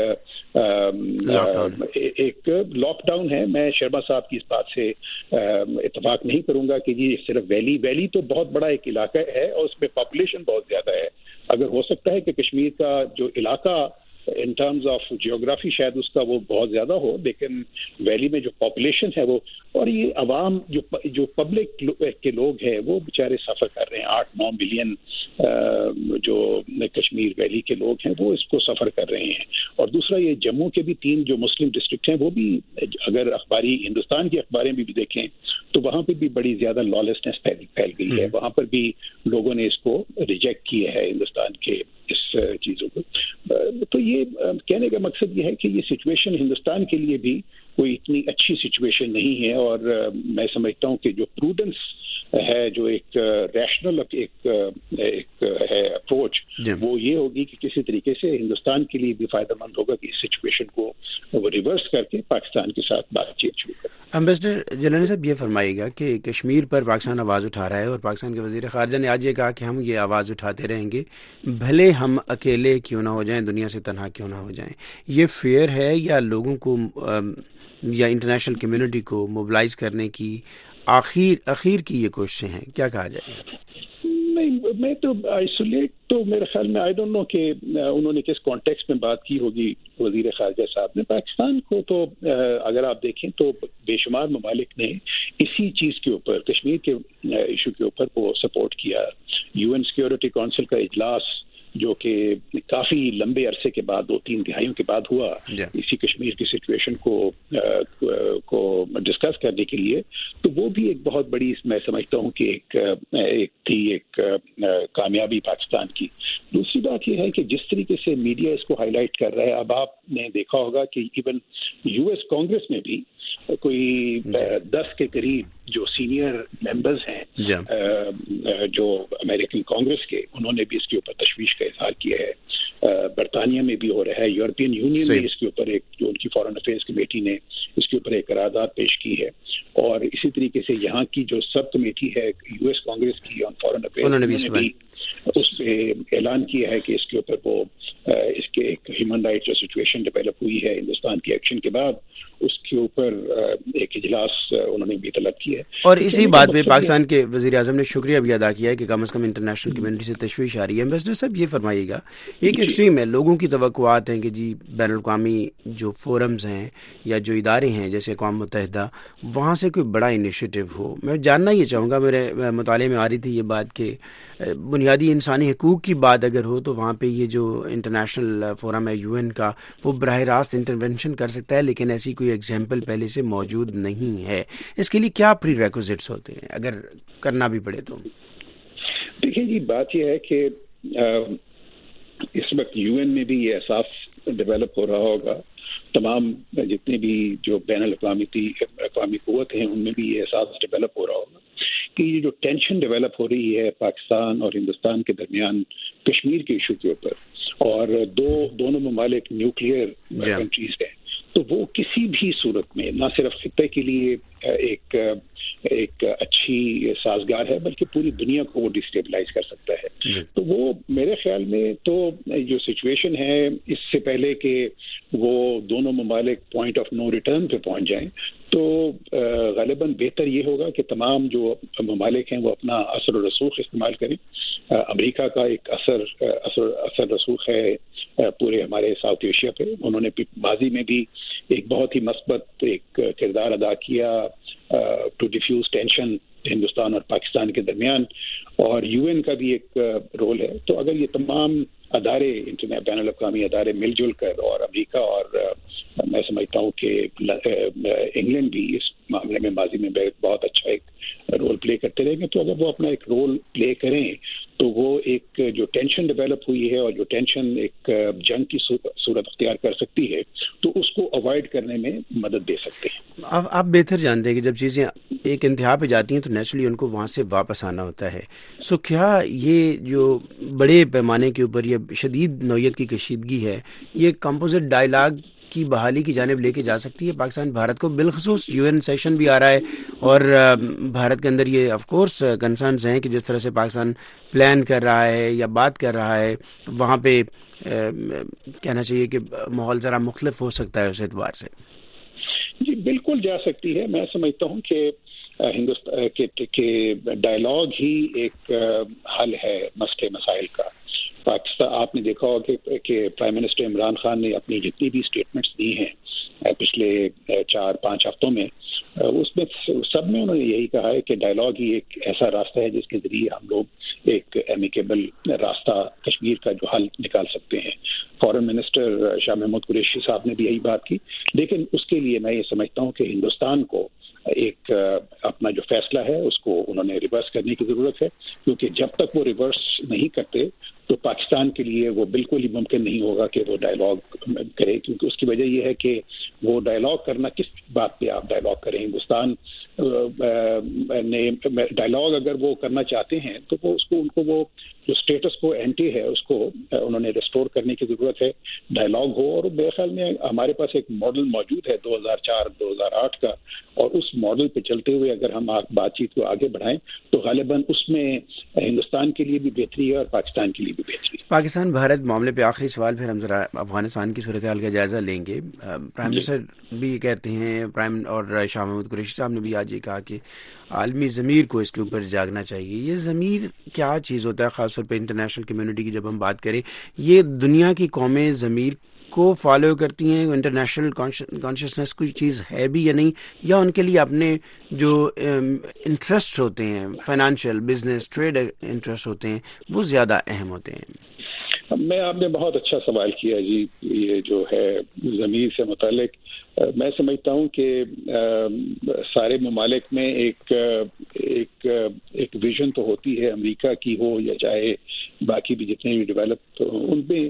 لاک ڈاؤن ہے. میں شرما صاحب کی اس بات سے اتفاق نہیں کروں گا کہ یہ صرف ویلی تو بہت بڑا ایک علاقہ ہے اور اس میں پاپولیشن بہت زیادہ ہے. اگر ہو سکتا ہے کہ کشمیر کا جو علاقہ ان ٹرمز آف جیوگرافی شاید اس کا وہ بہت زیادہ ہو, لیکن ویلی میں جو پاپولیشن ہے وہ, اور یہ عوام جو پبلک کے لوگ ہیں وہ بیچارے سفر کر رہے ہیں. 8-9 ملین جو کشمیر ویلی کے لوگ ہیں وہ اس کو سفر کر رہے ہیں. اور دوسرا یہ جموں کے بھی 3 جو مسلم ڈسٹرکٹ ہیں وہ بھی, اگر ہندوستان کی اخباریں بھی دیکھیں تو وہاں پہ بھی بڑی زیادہ لالسنس پھیل گئی ہے. وہاں پر بھی لوگوں نے اس کو ریجیکٹ کیا ہے ہندوستان کے اس چیزوں کو. تو یہ کہنے کا مقصد یہ ہے کہ یہ سچویشن ہندوستان کے لیے بھی کوئی اتنی اچھی سچویشن نہیں ہے, اور میں سمجھتا ہوں کہ جو پروڈنس ہے, جو ایک ریشنل ایک ہے اپروچ, وہ یہ ہوگی کہ کسی طریقے سے ہندوستان کے لیے بھی فائدہ مند ہوگا کہ اس سچویشن کو وہ ریورس کر کے پاکستان کے ساتھ بات چیت شروع کریں. امبیسڈر جیلانی صاحب یہ فرمائے گا کہ کشمیر پر پاکستان آواز اٹھا رہا ہے اور پاکستان کے وزیر خارجہ نے آج یہ کہا کہ ہم یہ آواز اٹھاتے رہیں گے بھلے ہم اکیلے کیوں نہ ہو جائیں, دنیا سے تنہا کیوں نہ ہو جائیں. یہ فیئر ہے یا لوگوں کو یا انٹرنیشنل کمیونٹی کو موبلائز کرنے کی اخیر کی یہ کوششیں ہیں؟ کیا کہا جائے گا؟ نہیں, میں تو آئسولیٹ تو میرے خیال میں آئی ڈونٹ نو کہ انہوں نے کس کانٹیکسٹ میں بات کی ہوگی وزیر خارجہ صاحب نے. پاکستان کو تو اگر آپ دیکھیں تو بے شمار ممالک نے اسی چیز کے اوپر, کشمیر کے ایشو کے اوپر وہ سپورٹ کیا. UN سیکیورٹی کونسل کا اجلاس جو کہ کافی لمبے عرصے کے بعد 2-3 دہائیوں کے بعد ہوا اسی کشمیر کی سچویشن کو ڈسکس کرنے کے لیے, تو وہ بھی ایک بہت بڑی, میں سمجھتا ہوں کہ ایک کامیابی پاکستان کی. دوسری بات یہ ہے کہ جس طریقے سے میڈیا اس کو ہائی لائٹ کر رہا ہے, اب آپ نے دیکھا ہوگا کہ ایون US کانگریس میں بھی کوئی 10 کے قریب جو سینئر ممبرز ہیں جو امریکن کانگریس کے, انہوں نے بھی اس کے اوپر تشویش کا اظہار کیا ہے. برطانیہ میں بھی ہو رہا ہے, یورپین یونین نے اس کے اوپر ایک, جو ان کی فارن افیئرز کمیٹی نے اس کے اوپر ایک قرارداد پیش کی ہے, اور اسی طریقے سے یہاں کی جو سب کمیٹی ہے US کانگریس کی آن فارن افیئرز, انہوں نے بھی اس پہ اعلان کیا ہے کہ اس کے اوپر وہ اس کے ایک ہیومن رائٹ جو سچویشن ڈیولپ ہوئی ہے ہندوستان کے ایکشن کے بعد, اس کے اوپر ایک اجلاس انہوں نے بھی طلب کیا ہے. اور اسی بات پہ پاکستان کے وزیر اعظم نے شکریہ بھی ادا کیا ہے کہ کم از کم انٹرنیشنل کمیونٹی سے تشویش آ رہی ہے. امبیسڈر صاحب یہ فرمائیے گا, ایک ایکسٹریم ہے, لوگوں کی توقعات ہیں کہ جی بین الاقوامی جو فورمز ہیں یا جو ادارے ہیں جیسے اقوام متحدہ, وہاں سے کوئی بڑا انیشیٹو ہو. میں جاننا یہ چاہوں گا, میرے مطالعے میں آ رہی تھی یہ بات کہ بنیادی انسانی حقوق کی بات اگر ہو تو وہاں پہ یہ جو انٹرنیشنل فورم ہے UN کا, وہ براہ راست انٹرونشن کر سکتا ہے, لیکن ایسی کوئی ایگزامپل پہلے سے موجود نہیں ہے. اس کے لیے کیا پری ریکوزٹس ہوتے ہیں اگر کرنا بھی پڑے تو؟ دیکھیں جی, بات یہ ہے کہ اس وقت UN میں بھی یہ احساس ڈیولپ ہو رہا ہوگا, تمام جتنے بھی جو بین الاقوامی قوت ہیں ان میں بھی یہ احساس ڈیولپ ہو رہا ہوگا کہ یہ جو ٹینشن ڈیولپ ہو رہی ہے پاکستان اور ہندوستان کے درمیان کشمیر کے ایشو کے اوپر، اور دونوں ممالک نیوکلیئر کنٹریز ہیں، تو وہ کسی بھی صورت میں نہ صرف خطے کے لیے ایک اچھی سازگار ہے بلکہ پوری دنیا کو وہ ڈسٹیبلائز کر سکتا ہے. تو وہ میرے خیال میں تو جو سچویشن ہے اس سے پہلے کہ وہ دونوں ممالک پوائنٹ آف نو ریٹرن پہ پہنچ جائیں تو غالباً بہتر یہ ہوگا کہ تمام جو ممالک ہیں وہ اپنا اثر و رسوخ استعمال کریں. امریکہ کا ایک اثر رسوخ ہے پورے ہمارے ساؤتھ ایشیا پہ. انہوں نے ماضی میں بھی ایک بہت ہی مثبت ایک کردار ادا کیا ٹو ڈیفیوز ٹینشن ہندوستان اور پاکستان کے درمیان، اور یو این کا بھی ایک رول ہے. تو اگر یہ تمام ادارے بین الاقوامی ادارے مل جل کر، اور امریکہ اور میں سمجھتا ہوں کہ انگلینڈ بھی اس معاملے میں ماضی میں بہت اچھا ایک رول پلے کرتے رہیں گے، تو اگر وہ اپنا ایک رول پلے کریں تو وہ ایک جو ٹینشن ڈیولپ ہوئی ہے اور جو ٹینشن ایک جنگ کی صورت اختیار کر سکتی ہے تو اس کو اوائڈ کرنے میں مدد دے سکتے ہیں. آپ بہتر جانتے ہیں کہ جب چیزیں ایک انتہا پہ جاتی ہیں تو نیچرلی ان کو وہاں سے واپس آنا ہوتا ہے. سو کیا یہ جو بڑے پیمانے کے اوپر یہ شدید نوعیت کی کشیدگی ہے یہ کمپوزٹ ڈائلاگ کی بحالی کی جانب لے کے جا سکتی ہے پاکستان بھارت کو؟ بالخصوص یو این سیشن بھی آ رہا ہے اور بھارت کے اندر یہ آف کورس کنسرنز ہیں کہ جس طرح سے پاکستان پلان کر رہا ہے یا بات کر رہا ہے وہاں پہ کہنا چاہیے کہ ماحول ذرا مختلف ہو سکتا ہے اس اعتبار سے. جی بالکل جا سکتی ہے. میں سمجھتا ہوں کہ ہندوستان کے ڈائلاگ ہی ایک حل ہے مسئلے مسائل کا. پاکستان آپ نے دیکھا ہوگا کہ پرائم منسٹر عمران خان نے اپنی جتنی بھی اسٹیٹمنٹس دی ہیں پچھلے 4-5 ہفتوں میں، اس میں سب میں انہوں نے یہی کہا ہے کہ ڈائلاگ ہی ایک ایسا راستہ ہے جس کے ذریعے ہم لوگ ایک ایمیکیبل راستہ کشمیر کا جو حل نکال سکتے ہیں. فارن منسٹر شاہ محمود قریشی صاحب نے بھی یہی بات کی، لیکن اس کے لیے میں یہ سمجھتا ہوں کہ ہندوستان کو ایک اپنا جو فیصلہ ہے اس کو انہوں نے ریورس کرنے کی ضرورت ہے، کیونکہ جب تک وہ ریورس نہیں کرتے تو پاکستان کے لیے وہ بالکل ہی ممکن نہیں ہوگا کہ وہ ڈائلاگ کرے. کیونکہ اس کی وجہ یہ ہے کہ وہ ڈائلاگ کرنا کس بات پہ آپ ڈائلاگ کریں. ہندوستان نے ڈائلاگ اگر وہ کرنا چاہتے ہیں تو وہ اس کو ان کو وہ جو اسٹیٹس کو اینٹی ہے اس کو انہوں نے ریسٹور کرنے کی ضرورت ہے. ڈائلاگ ہو، اور میرے خیال میں ہمارے پاس ایک ماڈل موجود ہے 2004-2008 کا، اور اس ماڈل پہ چلتے ہوئے اگر ہم بات چیت کو آگے بڑھائیں تو غالباً اس میں ہندوستان کے لیے بھی بہتری ہے اور پاکستان کے لیے بھی بہتری. پاکستان بھارت معاملے پہ آخری سوال، پھر ہم ذرا افغانستان کی صورتحال کا جائزہ لیں گے. پرائم منسٹر بھی کہتے ہیں، اور شاہ محمود قریشی صاحب نے بھی آج یہ کہا کہ عالمی ضمیر کو اس کے اوپر جاگنا چاہیے. یہ ضمیر کیا چیز ہوتا ہے خاص طور پہ انٹرنیشنل کمیونٹی کی جب ہم بات کریں؟ یہ دنیا کی قومیں ضمیر کو فالو کرتی ہیں؟ انٹرنیشنل کانشسنس کوئی چیز ہے بھی یا نہیں، یا ان کے لیے اپنے جو انٹرسٹ ہوتے ہیں فائنانشیل بزنس ٹریڈ انٹرسٹ ہوتے ہیں وہ زیادہ اہم ہوتے ہیں؟ آپ نے بہت اچھا سوال کیا جی. یہ جو ہے ضمیر سے متعلق میں سمجھتا ہوں کہ سارے ممالک میں ایک ویژن تو ہوتی ہے، امریکہ کی ہو یا چاہے باقی بھی جتنے بھی ڈیولپ، ان میں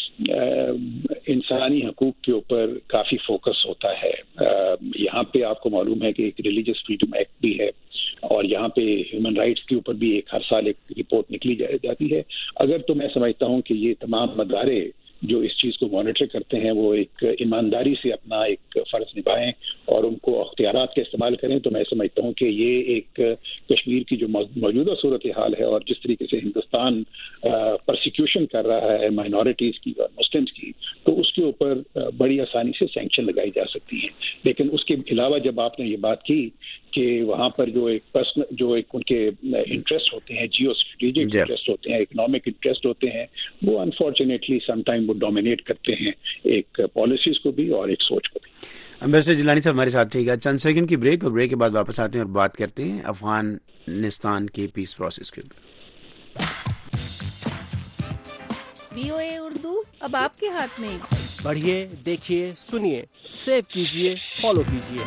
انسانی حقوق کے اوپر کافی فوکس ہوتا ہے. یہاں پہ آپ کو معلوم ہے کہ ایک ریلیجس فریڈم ایکٹ بھی ہے، اور یہاں پہ ہیومن رائٹس کے اوپر بھی ہر سال ایک رپورٹ نکلی جاتی ہے. اگر تو میں سمجھتا ہوں کہ یہ تمام ادارے جو اس چیز کو مانیٹر کرتے ہیں وہ ایک ایمانداری سے اپنا ایک فرض نبھائیں اور ان کو اختیارات کا استعمال کریں، تو میں سمجھتا ہوں کہ یہ ایک کشمیر کی جو موجودہ صورتحال ہے اور جس طریقے سے ہندوستان پرسیکیوشن کر رہا ہے مائنورٹیز کی اور مسلمز کی، تو اس کے اوپر بڑی آسانی سے سینکشن لگائی جا سکتی ہیں. لیکن اس کے علاوہ جب آپ نے یہ بات کی کہ وہاں پر جو ایک ان کے انٹرسٹ ہوتے ہیں، جیو اسٹریٹجک انٹرسٹ ہوتے ہیں، اکنامک انٹرسٹ ہوتے ہیں، وہ انفارچونیٹلی سم ٹائم وہ ڈومینیٹ کرتے ہیں ایک پالیسیز کو بھی اور ایک سوچ کو بھی. امبیسڈر جیلانی صاحب ہمارے ساتھ رہے گا. چند سیکنڈ کی بریک، اور بریک کے بعد واپس آتے ہیں اور بات کرتے ہیں افغانستان کے پیس پروسیس کے اوپر. VOA اردو اب آپ کے ہاتھ میں. پڑھیے، دیکھیے، سنیے، سیو کیجیے، فالو کیجیے.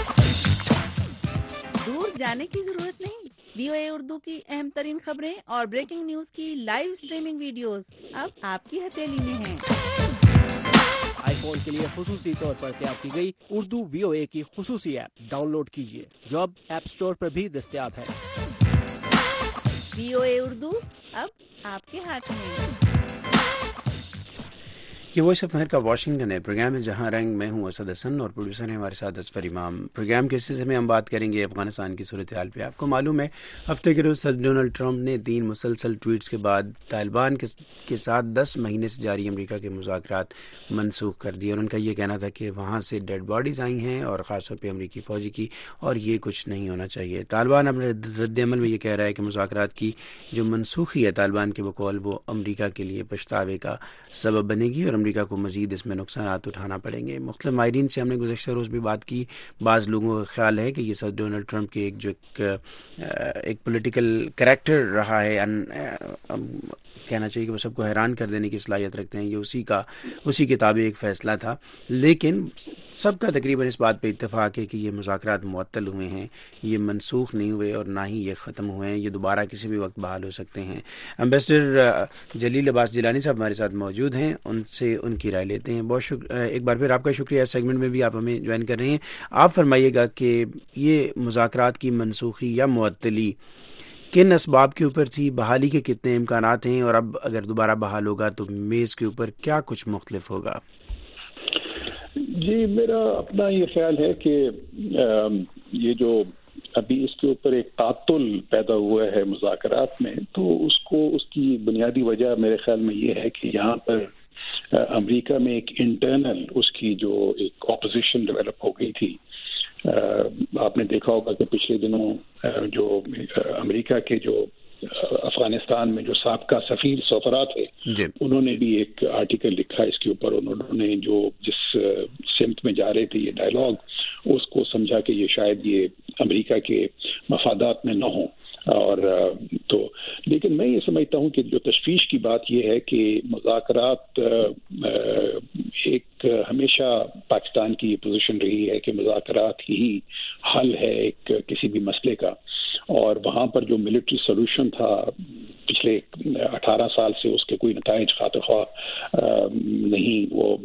دور جانے کی ضرورت نہیں. VOA اردو کی اہم ترین خبریں اور بریکنگ نیوز کی لائیو اسٹریمنگ ویڈیوز اب آپ کی ہتھیلی میں ہیں. آئی فون کے لیے خصوصی طور پر تیار کی گئی اردو VOA کی خصوصی ایپ ڈاؤن لوڈ کیجیے جو اب ایپ اسٹور پر بھی دستیاب ہے. VOA उर्दू अब आपके हाथ में। ये वॉइस ऑफ अमेरिका वाशिंगटन है। प्रोग्राम है जहां रंग, मैं हूं असद हसन और प्रोड्यूसर हैं हमारे साथ असफर इमाम। प्रोग्राम के हिस्से में हम बात करेंगे अफगानिस्तान की सूरत हाल पे। आपको मालूम है हफ्ते के रोज़ सदर डोनाल्ड ट्रंप ने 3 मुसलसल ट्वीट्स के बाद तालिबान के साथ 10 महीने से जारी अमेरिका के मुज़ाकरात मनसूख कर दिए और उनका ये कहना था कि वहाँ से डेड बॉडीज़ आई हैं और ख़ास तौर पर अमरीकी फ़ौजी की, और ये कुछ नहीं होना चाहिए। तालिबान अपने रद्द-ए-अमल में ये कह रहा है कि मुज़ाकरात की जो मनसूखी है तालिबान के बकौल वो अमरीका के लिए पछतावे का सबब बनेगी और अमरीका को मज़ीद इसमें नुकसानात उठाना पड़ेंगे। मुख्तलिफ माहिरीन से हमने गुज़श्ता रोज़ भी बात की। बाज़ लोगों का ख्याल है कि ये सदर डोनाल्ड ट्रंप के एक पॉलिटिकल करैक्टर रहा है, कहना चाहिए कि वो सबको हैरान कर देने की सलाहियत रखते हैं। ये उसी किताबी एक फ़ैसला था, लेकिन सबका तकरीबन इस बात पे इत्तेफाक है कि ये मुज़ाकरात मुअत्तल हुए हैं, ये मनसूख नहीं हुए और ना ही ये ख़त्म हुए हैं। ये दोबारा किसी भी वक्त बहाल हो सकते हैं। एम्बेसडर जलील अब्बास जिलानी साहब हमारे साथ मौजूद हैं, उनसे उनकी राय लेते हैं। बहुत एक बार फिर आपका शुक्रिया, इस सेगमेंट में भी आप हमें ज्वाइन कर रहे हैं। आप फरमाइएगा कि ये मुज़ाकरात की मनसूखी या मुअत्तली किन असबाब के ऊपर थी, बहाली के कितने इम्कानात हैं, और अब अगर दोबारा बहाल होगा तो मेज़ के ऊपर क्या कुछ मुख्तलिफ होगा? जी, मेरा अपना ये ख्याल है कि ये जो अभी इसके ऊपर एक तातुल पैदा हुआ है मुज़ाकरात में, तो उसकी बुनियादी वजह मेरे ख्याल में ये है कि यहाँ पर अमेरिका में एक इंटरनल उसकी जो एक ऑपोजिशन डेवलप हो गई थी। आपने देखा होगा कि पिछले दिनों जो अमेरिका के जो अफगानिस्तान में जो साबका सफीर सफरा थे, उन्होंने भी एक आर्टिकल लिखा इसके ऊपर। उन्होंने जो जिस सिमत में जा रहे थे ये डायलॉग, उसको समझा कि ये शायद ये अमेरिका के मफादात में न हो। और तो लेकिन मैं ये समझता हूँ कि जो तशवीश की बात ये है कि मुज़ाकरात एक हमेशा पाकिस्तान की ये पोजीशन रही है कि मुज़ाकरात ही हल है एक किसी भी मसले का, और वहाँ पर जो मिलिट्री सोल्यूशन था पिछले 18 साल से उसके कोई नताइज खातिर नहीं वो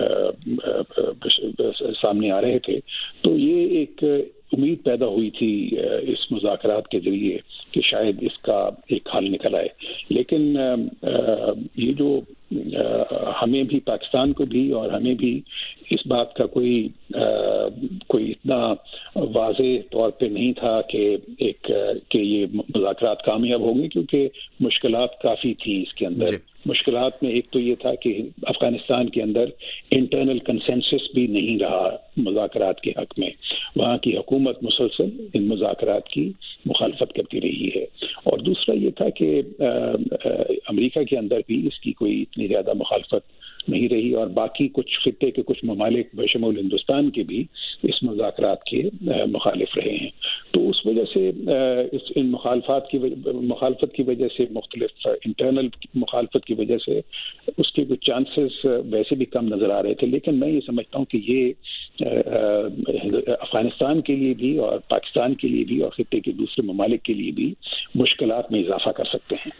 सामने आ रहे थे। तो ये एक उम्मीद पैदा हुई थी इस मुज़ाकरात के जरिए कि शायद इसका एक हल निकल आए। लेकिन ये जो हमें भी, पाकिस्तान को भी और हमें भी इस बात का कोई इतना वाज़ेह तौर पे नहीं था कि ये मुज़ाकरात कामयाब होंगे, क्योंकि मुश्किलात काफ़ी थी इसके अंदर। मुश्किलात में एक तो ये था कि अफगानिस्तान के अंदर इंटरनल कंसेंसस भी नहीं रहा मुज़ाकरात के हक में। वहाँ की हुकूमत मुसलसल इन मुज़ाकरात की मुखालफत करती रही है। और दूसरा ये था कि अमेरिका के अंदर भी इसकी कोई इतनी ज़्यादा मुखालफत नहीं रही, और बाकी कुछ खित्ते के कुछ ममालिक बशमूल हिंदुस्तान के भी इस मुज़ाकरात के मुखालिफ रहे हैं। तो उस वजह से इन मुखालफत की वजह से, मुख्तलिफ इंटरनल मुखालफत की वजह से उसके कुछ चांसेस वैसे भी कम नज़र आ रहे थे। लेकिन मैं ये समझता हूँ कि ये अफगानिस्तान के लिए भी और पाकिस्तान के लिए भी और खित्ते के दूसरे ममालिक के लिए भी मुश्किलात में इजाफा कर सकते हैं।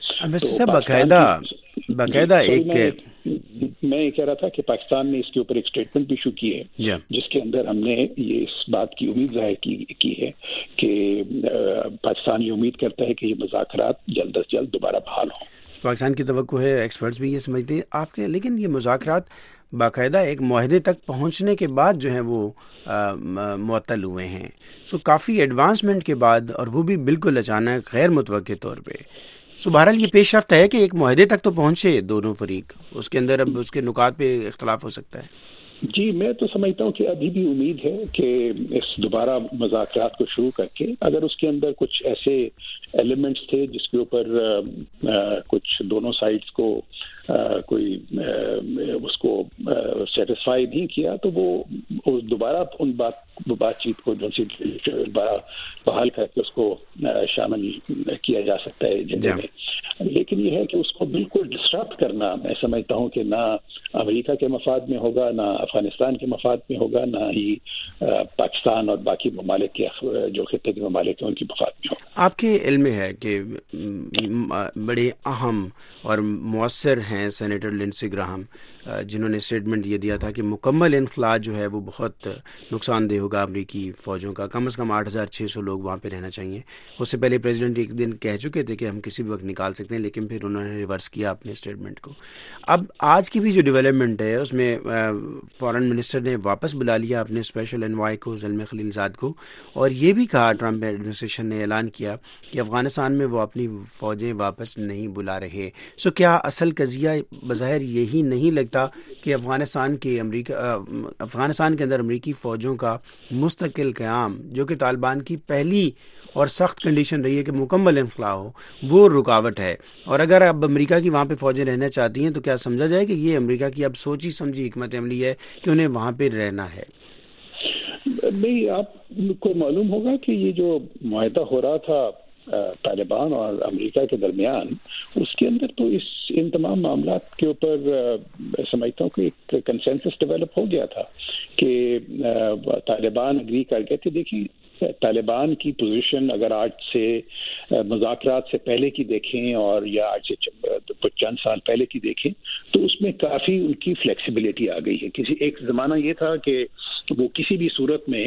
बाकायदा मैं ये कह रहा था कि पाकिस्तान ने इसके ऊपर एक स्टेटमेंट भी इशू की है, जिसके अंदर हमने ये इस बात की उम्मीद जाहिर की है कि पाकिस्तान ये उम्मीद करता है कि ये मुज़ाकरात जल्द अज जल्द दोबारा बहाल हों। पाकिस्तान की तवक्को है, एक्सपर्ट्स भी ये समझते हैं आपके। लेकिन ये मुज़ाकरात बाकायदा एक मुआहदे तक पहुंचने के बाद जो है वो मुअत्तल हुए हैं, सो काफ़ी एडवांसमेंट के बाद, और वो भी बिल्कुल अचानक गैर मुतवक्के तौर पे। सो बहरहाल ये पेशरफ्त है कि एक मुआहदे तक तो पहुंचे दोनों फरीक, उसके अंदर अब उसके नुकात पे इख्तलाफ हो सकता है। जी, मैं तो समझता हूँ कि अभी भी उम्मीद है कि इस दोबारा मुज़ाकरात को शुरू करके अगर उसके अंदर कुछ ऐसे एलिमेंट्स थे जिसके ऊपर कुछ दोनों साइड्स को कोई उसको सेटिस्फाई नहीं किया, तो वो दोबारा उन बातचीत को जो दोबारा बहाल करके उसको शामिल किया जा सकता है एजेंडे में। लेकिन ये है कि उसको बिल्कुल डिस्टर्ब करना, मैं समझता हूँ कि ना अमेरिका के मफाद में होगा, ना अफगानिस्तान के मफाद में होगा, ना ही पाकिस्तान और बाकी ममालिक के जो खित्ते के ममालिक हैं उनकी मफाद में होगा। आपके इल्म में है कि बड़े अहम और मौसर ہیں سینیٹر لنڈسی گراہم، جنہوں نے اسٹیٹمنٹ یہ دیا تھا کہ مکمل انخلاء جو ہے وہ بہت نقصان دہ ہوگا امریکی فوجوں کا، کم از کم 8,600 لوگ وہاں پہ رہنا چاہیے. اس سے پہلے پریزیڈنٹ ایک دن کہہ چکے تھے کہ ہم کسی بھی وقت نکال سکتے ہیں، لیکن پھر انہوں نے ریورس کیا اپنے اسٹیٹمنٹ کو. اب آج کی بھی جو ڈیولپمنٹ ہے اس میں فارن منسٹر نے واپس بلا لیا اپنے اسپیشل انوائے کو، زلمے خلیل زاد کو، اور یہ بھی کہا ٹرمپ ایڈمنسٹریشن نے اعلان کیا کہ افغانستان میں وہ اپنی فوجیں واپس نہیں بلا رہے. سو کیا اصل قضیہ بظاہر یہی نہیں لگتا کہ افغانستان کے اندر امریکی فوجوں کا مستقل قیام، جو کہ طالبان کی پہلی اور سخت کنڈیشن رہی ہے کہ مکمل انخلاء ہو، وہ رکاوٹ ہے؟ اور اگر اب امریکہ کی وہاں پہ فوجیں رہنا چاہتی ہیں تو کیا سمجھا جائے کہ یہ امریکہ کی اب سوچی سمجھی حکمت عملی ہے کہ انہیں وہاں پہ رہنا ہے؟ نہیں، آپ کو معلوم ہوگا کہ یہ جو معاہدہ ہو رہا تھا طالبان اور امریکہ کے درمیان، اس کے اندر تو ان تمام معاملات کے اوپر سمجھتا ہوں کہ ایک کنسنسس ڈیولپ ہو گیا تھا کہ طالبان اگری کر گئے تھے. دیکھیں، طالبان کی پوزیشن اگر آج سے مذاکرات سے پہلے کی دیکھیں اور یا آج سے چند سال پہلے کی دیکھیں تو اس میں کافی ان کی فلیکسیبلٹی آ گئی ہے. ایک زمانہ یہ تھا کہ وہ کسی بھی صورت میں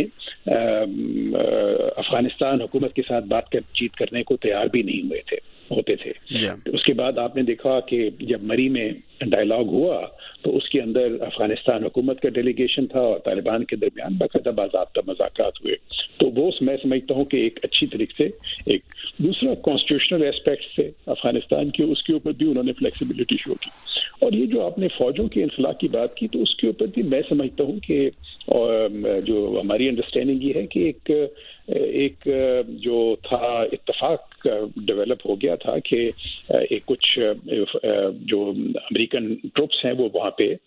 افغانستان حکومت کے ساتھ بات چیت کرنے کو تیار بھی نہیں ہوتے تھے. اس کے بعد آپ نے دیکھا کہ جب مری میں ڈائلاگ ہوا تو اس کے اندر افغانستان حکومت کا ڈیلیگیشن تھا اور طالبان کے درمیان باقاعدہ باضابطہ مذاکرات ہوئے. تو وہ میں سمجھتا ہوں کہ ایک اچھی طریقے سے ایک دوسرا کانسٹیٹیوشنل ایسپیکٹس سے افغانستان کے، اس کے اوپر بھی انہوں نے فلیکسیبلٹی شو کی. اور یہ جو آپ نے فوجوں کے انخلاء کی بات کی تو اس کے اوپر بھی میں سمجھتا ہوں کہ جو ہماری انڈرسٹینڈنگ یہ ہے کہ ایک جو تھا اتفاق ڈیولپ ہو گیا تھا کہ ایک کچھ جو امریکن ٹروپس ہیں وہ وہاں پہ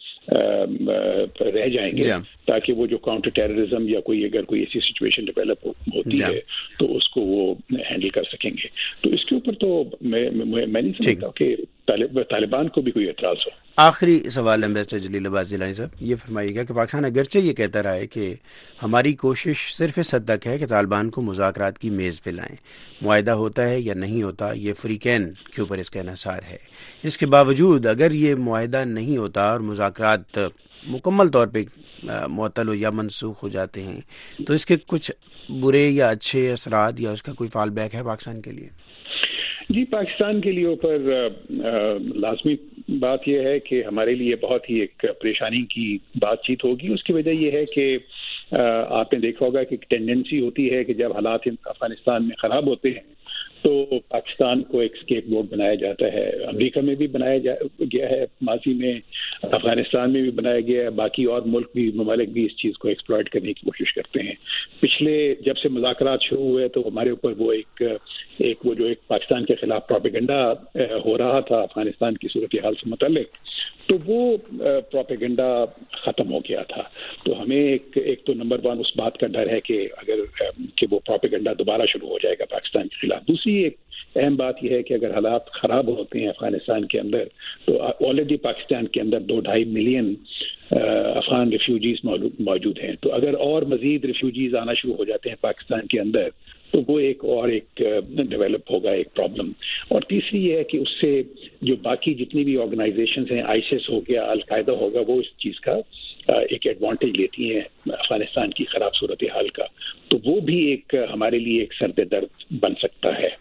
رہ جائیں گے تاکہ وہ جو کاؤنٹر ٹیررزم یا اگر کوئی ایسی سچویشن ڈیولپ ہوتی ہے تو اس کو وہ ہینڈل کر سکیں گے. تو اس کے اوپر تو میں نہیں سمجھتا کہ طالبان کو بھی کوئی اعتراض ہو. آخری سوال امبیسڈر جلیل عباس جیلانی صاحب، یہ فرمائیے گا کہ پاکستان اگرچہ یہ کہتا رہا ہے کہ ہماری کوشش صرف اس حد تک ہے کہ طالبان کو مذاکرات کی میز پہ لائیں، معاہدہ ہوتا ہے یا نہیں ہوتا یہ فریقین کے اوپر اس کا انحصار ہے، اس کے باوجود اگر یہ معاہدہ نہیں ہوتا اور مذاکرات مکمل طور پہ معطل ہو یا منسوخ ہو جاتے ہیں تو اس کے کچھ برے یا اچھے اثرات یا اس کا کوئی فال بیک ہے پاکستان کے لیے؟ جی، پاکستان کے لیے اوپر لازمی بات یہ ہے کہ ہمارے لیے بہت ہی ایک پریشانی کی بات چیت ہوگی. اس کی وجہ یہ ہے کہ آپ نے دیکھا ہوگا کہ ایک ٹینڈنسی ہوتی ہے کہ جب حالات افغانستان میں خراب ہوتے ہیں تو پاکستان کو ایک اسکیپ بورڈ بنایا جاتا ہے. امریکہ میں بھی بنایا گیا ہے ماضی میں، افغانستان میں بھی بنایا گیا ہے، باقی اور ممالک بھی اس چیز کو ایکسپلائٹ کرنے کی کوشش کرتے ہیں. پچھلے جب سے مذاکرات شروع ہوئے تو ہمارے اوپر وہ ایک پاکستان کے خلاف پروپیگنڈا ہو رہا تھا افغانستان کی صورتحال سے متعلق، تو وہ پروپیگنڈا ختم ہو گیا تھا. تو ہمیں ایک تو نمبر 1 اس بات کا ڈر ہے کہ کہ وہ پروپیگنڈا دوبارہ شروع ہو جائے گا پاکستان کے خلاف. دوسری ایک اہم بات یہ ہے کہ اگر حالات خراب ہوتے ہیں افغانستان کے اندر تو آلریڈی پاکستان کے اندر 2-2.5 ملین افغان ریفیوجیز موجود ہیں. تو اگر اور مزید ریفیوجیز آنا شروع ہو جاتے ہیں پاکستان کے اندر تو وہ ایک ڈیولپ ہوگا ایک پرابلم. اور تیسری یہ ہے کہ اس سے جو باقی جتنی بھی آرگنائزیشنز ہیں، آئیسس ہو گیا، القاعدہ ہوگا، وہ اس چیز کا ایک ایڈوانٹیج لیتی ہیں افغانستان کی خراب صورتحال کا. تو وہ بھی ایک ہمارے لیے ایک سرد درد بن سکتا ہے.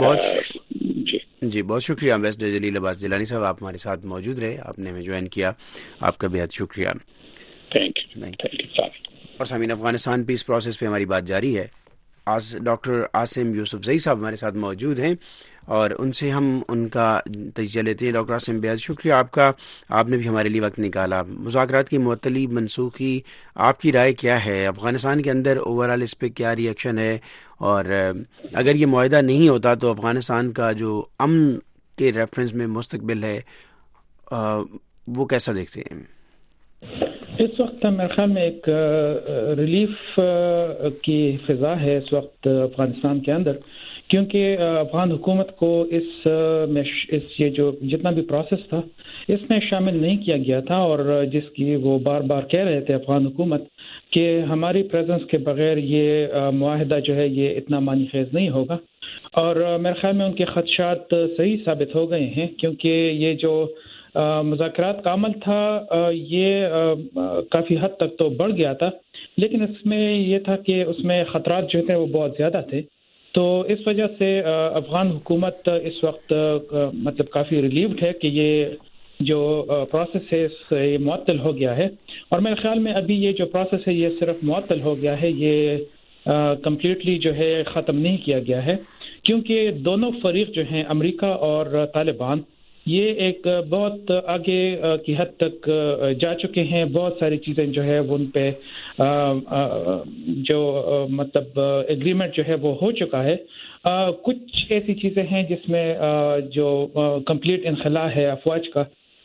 جی بہت شکریہ امبیسڈر جلیل عباس جیلانی صاحب، آپ ہمارے ساتھ موجود رہے، آپ نے ہمیں جوائن کیا، آپ کا بہت شکریہ. Thank you. اور سامعین، افغانستان پیس پروسیس پہ ہماری بات جاری ہے. ڈاکٹر عاصم یوسف زئی صاحب ہمارے ساتھ موجود ہیں اور ان سے ہم ان کا تجزیہ لیتے ہیں. ڈاکٹر عاصم، بہت شکریہ آپ کا، آپ نے بھی ہمارے لیے وقت نکالا. مذاکرات کی معطلی، منسوخی، آپ کی رائے کیا ہے؟ افغانستان کے اندر اوور آل اس پہ کیا ری ایکشن ہے؟ اور اگر یہ معاہدہ نہیں ہوتا تو افغانستان کا جو امن کے ریفرنس میں مستقبل ہے وہ کیسا دیکھتے ہیں؟ اس وقت میرے خیال میں ایک ریلیف کی فضا ہے اس وقت افغانستان کے اندر، کیونکہ افغان حکومت کو یہ جو جتنا بھی پروسیس تھا اس میں شامل نہیں کیا گیا تھا، اور جس کی وہ بار بار کہہ رہے تھے افغان حکومت کہ ہماری پریزنس کے بغیر یہ معاہدہ جو ہے یہ اتنا معنی خیز نہیں ہوگا. اور میرے خیال میں ان کے خدشات صحیح ثابت ہو گئے ہیں، کیونکہ یہ جو مذاکرات کا عمل تھا یہ کافی حد تک تو بڑھ گیا تھا، لیکن اس میں یہ تھا کہ اس میں خطرات جو تھے وہ بہت زیادہ تھے. تو اس وجہ سے افغان حکومت اس وقت مطلب کافی ریلیوڈ ہے کہ یہ جو پروسیس ہے یہ معطل ہو گیا ہے. اور میرے خیال میں ابھی یہ جو پروسیس ہے یہ صرف معطل ہو گیا ہے، یہ کمپلیٹلی جو ہے ختم نہیں کیا گیا ہے، کیونکہ دونوں فریق جو ہیں امریکہ اور طالبان یہ ایک بہت آگے کی حد تک جا چکے ہیں. بہت ساری چیزیں جو ہے وہ ان پہ جو مطلب ایگریمنٹ جو ہے وہ ہو چکا ہے. کچھ ایسی چیزیں ہیں جس میں جو کمپلیٹ انخلا ہے افواج کا،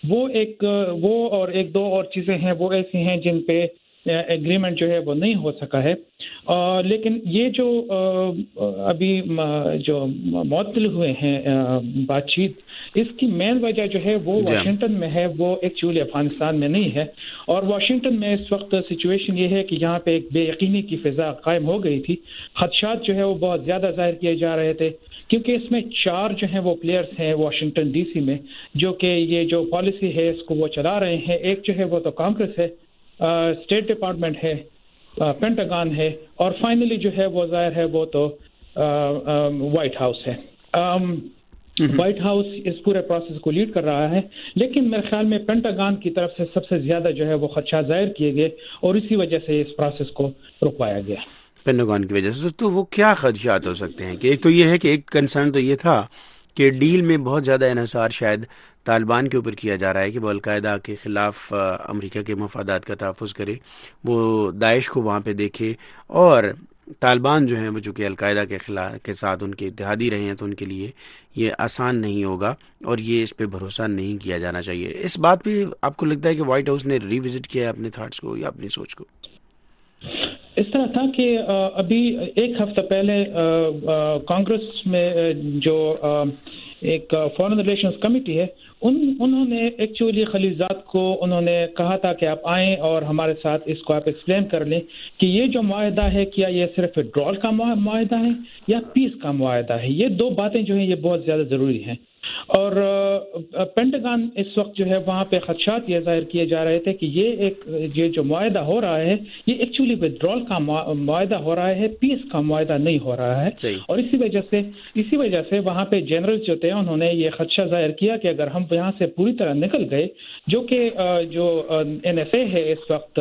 وہ اور ایک دو اور چیزیں ہیں وہ ایسی ہیں جن پہ ایگریمنٹ جو ہے وہ نہیں ہو سکا ہے. لیکن یہ جو ابھی جو معطل ہوئے ہیں بات چیت، اس کی مین وجہ جو ہے وہ واشنگٹن میں ہے، وہ ایکچولی افغانستان میں نہیں ہے. اور واشنگٹن میں اس وقت سچویشن یہ ہے کہ یہاں پہ ایک بے یقینی کی فضا قائم ہو گئی تھی. خدشات جو ہے وہ بہت زیادہ ظاہر کیے جا رہے تھے، کیونکہ اس میں 4 جو ہیں وہ پلیئرز ہیں واشنگٹن ڈی سی میں جو کہ یہ جو پالیسی ہے اس کو وہ چلا رہے ہیں. ایک جو ہے وہ تو کانگریس ہے، اسٹیٹ ڈپارٹمنٹ ہے، پینٹاگان ہے، اور فائنلی جو ہے وہ ظاہر ہے وہ تو وائٹ ہاؤس ہے. وائٹ ہاؤس اس پورے پروسیس کو لیڈ کر رہا ہے، لیکن میرے خیال میں پینٹاگان کی طرف سے سب سے زیادہ جو ہے وہ خدشات ظاہر کیے گئے اور اسی وجہ سے اس پروسیس کو رکوایا گیا. پینٹاگان کی وجہ سے تو وہ کیا خدشات ہو سکتے ہیں؟ کہ ایک تو یہ ہے کہ ایک کنسرن تو یہ تھا کہ ڈیل میں بہت زیادہ انحصار شاید طالبان کے اوپر کیا جا رہا ہے کہ وہ القاعدہ کے خلاف امریکہ کے مفادات کا تحفظ کرے، وہ داعش کو وہاں پہ دیکھے، اور طالبان جو ہیں وہ چونکہ القاعدہ کے خلاف کے ساتھ ان کے اتحادی رہے ہیں تو ان کے لیے یہ آسان نہیں ہوگا اور یہ اس پہ بھروسہ نہیں کیا جانا چاہیے. اس بات پہ آپ کو لگتا ہے کہ وائٹ ہاؤس نے ری وزٹ کیا ہے اپنے تھاٹس کو یا اپنی سوچ کو؟ اس طرح تھا کہ ابھی ایک ہفتہ پہلے کانگریس میں جو ایک فارن ریلیشنز کمیٹی ہے انہوں نے ایکچولی خلیجات کو انہوں نے کہا تھا کہ آپ آئیں اور ہمارے ساتھ اس کو آپ ایکسپلین کر لیں کہ یہ جو معاہدہ ہے کیا یہ صرف وڈرال کا معاہدہ ہے یا پیس کا معاہدہ ہے. یہ 2 باتیں جو ہیں یہ بہت زیادہ ضروری ہیں. اور پینٹاگان اس وقت جو ہے وہاں پہ خدشات یہ ظاہر کیے جا رہے تھے کہ یہ جو معاہدہ ہو رہا ہے یہ ایکچولی ودرال کا معاہدہ ہو رہا ہے، پیس کا معاہدہ نہیں ہو رہا ہے. اور اسی وجہ سے وہاں پہ جنرل جو تھے انہوں نے یہ خدشہ ظاہر کیا کہ اگر ہم یہاں سے پوری طرح نکل گئے، جو کہ جو NSA ہے اس وقت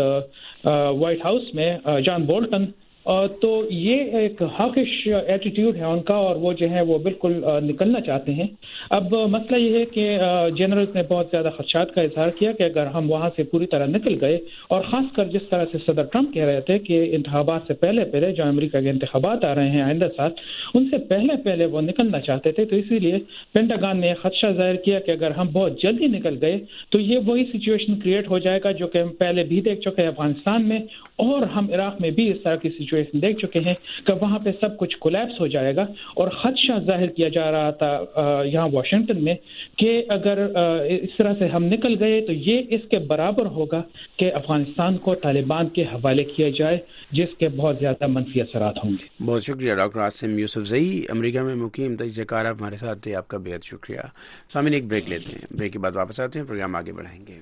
وائٹ ہاؤس میں جان بولٹن، تو یہ ایک ہاکش ایٹیٹیوڈ ہے ان کا اور وہ جو ہے وہ بالکل نکلنا چاہتے ہیں. اب مسئلہ یہ ہے کہ جنرلز نے بہت زیادہ خدشات کا اظہار کیا کہ اگر ہم وہاں سے پوری طرح نکل گئے، اور خاص کر جس طرح سے صدر ٹرمپ کہہ رہے تھے کہ انتخابات سے پہلے جو امریکہ کے انتخابات آ رہے ہیں آئندہ سال، ان سے پہلے وہ نکلنا چاہتے تھے. تو اسی لیے پینٹاگان نے خدشہ ظاہر کیا کہ اگر ہم بہت جلدی نکل گئے تو یہ وہی سچویشن کریٹ ہو جائے گا جو کہ ہم پہلے بھی دیکھ چکے ہیں افغانستان میں، اور ہم عراق میں بھی اس طرح کی سچویشن دیکھ چکے ہیں کہ وہاں پہ سب کچھ کولیپس ہو جائے گا. اور خدشہ ظاہر کیا جا رہا تھا یہاں واشنگٹن میں کہ اگر اس طرح سے ہم نکل گئے تو یہ اس کے برابر ہوگا کہ افغانستان کو طالبان کے حوالے کیا جائے، جس کے بہت زیادہ منفی اثرات ہوں گے. بہت شکریہ ڈاکٹر عاصم یوسفزئی، امریکہ میں مقیم تجزیہ کار، آپ ہمارے ساتھ تھے، آپ کا بہت شکریہ. سامعین ایک بریک لیتے ہیں، بریک کے بعد واپس آتے ہیں، پروگرام آگے بڑھائیں گے.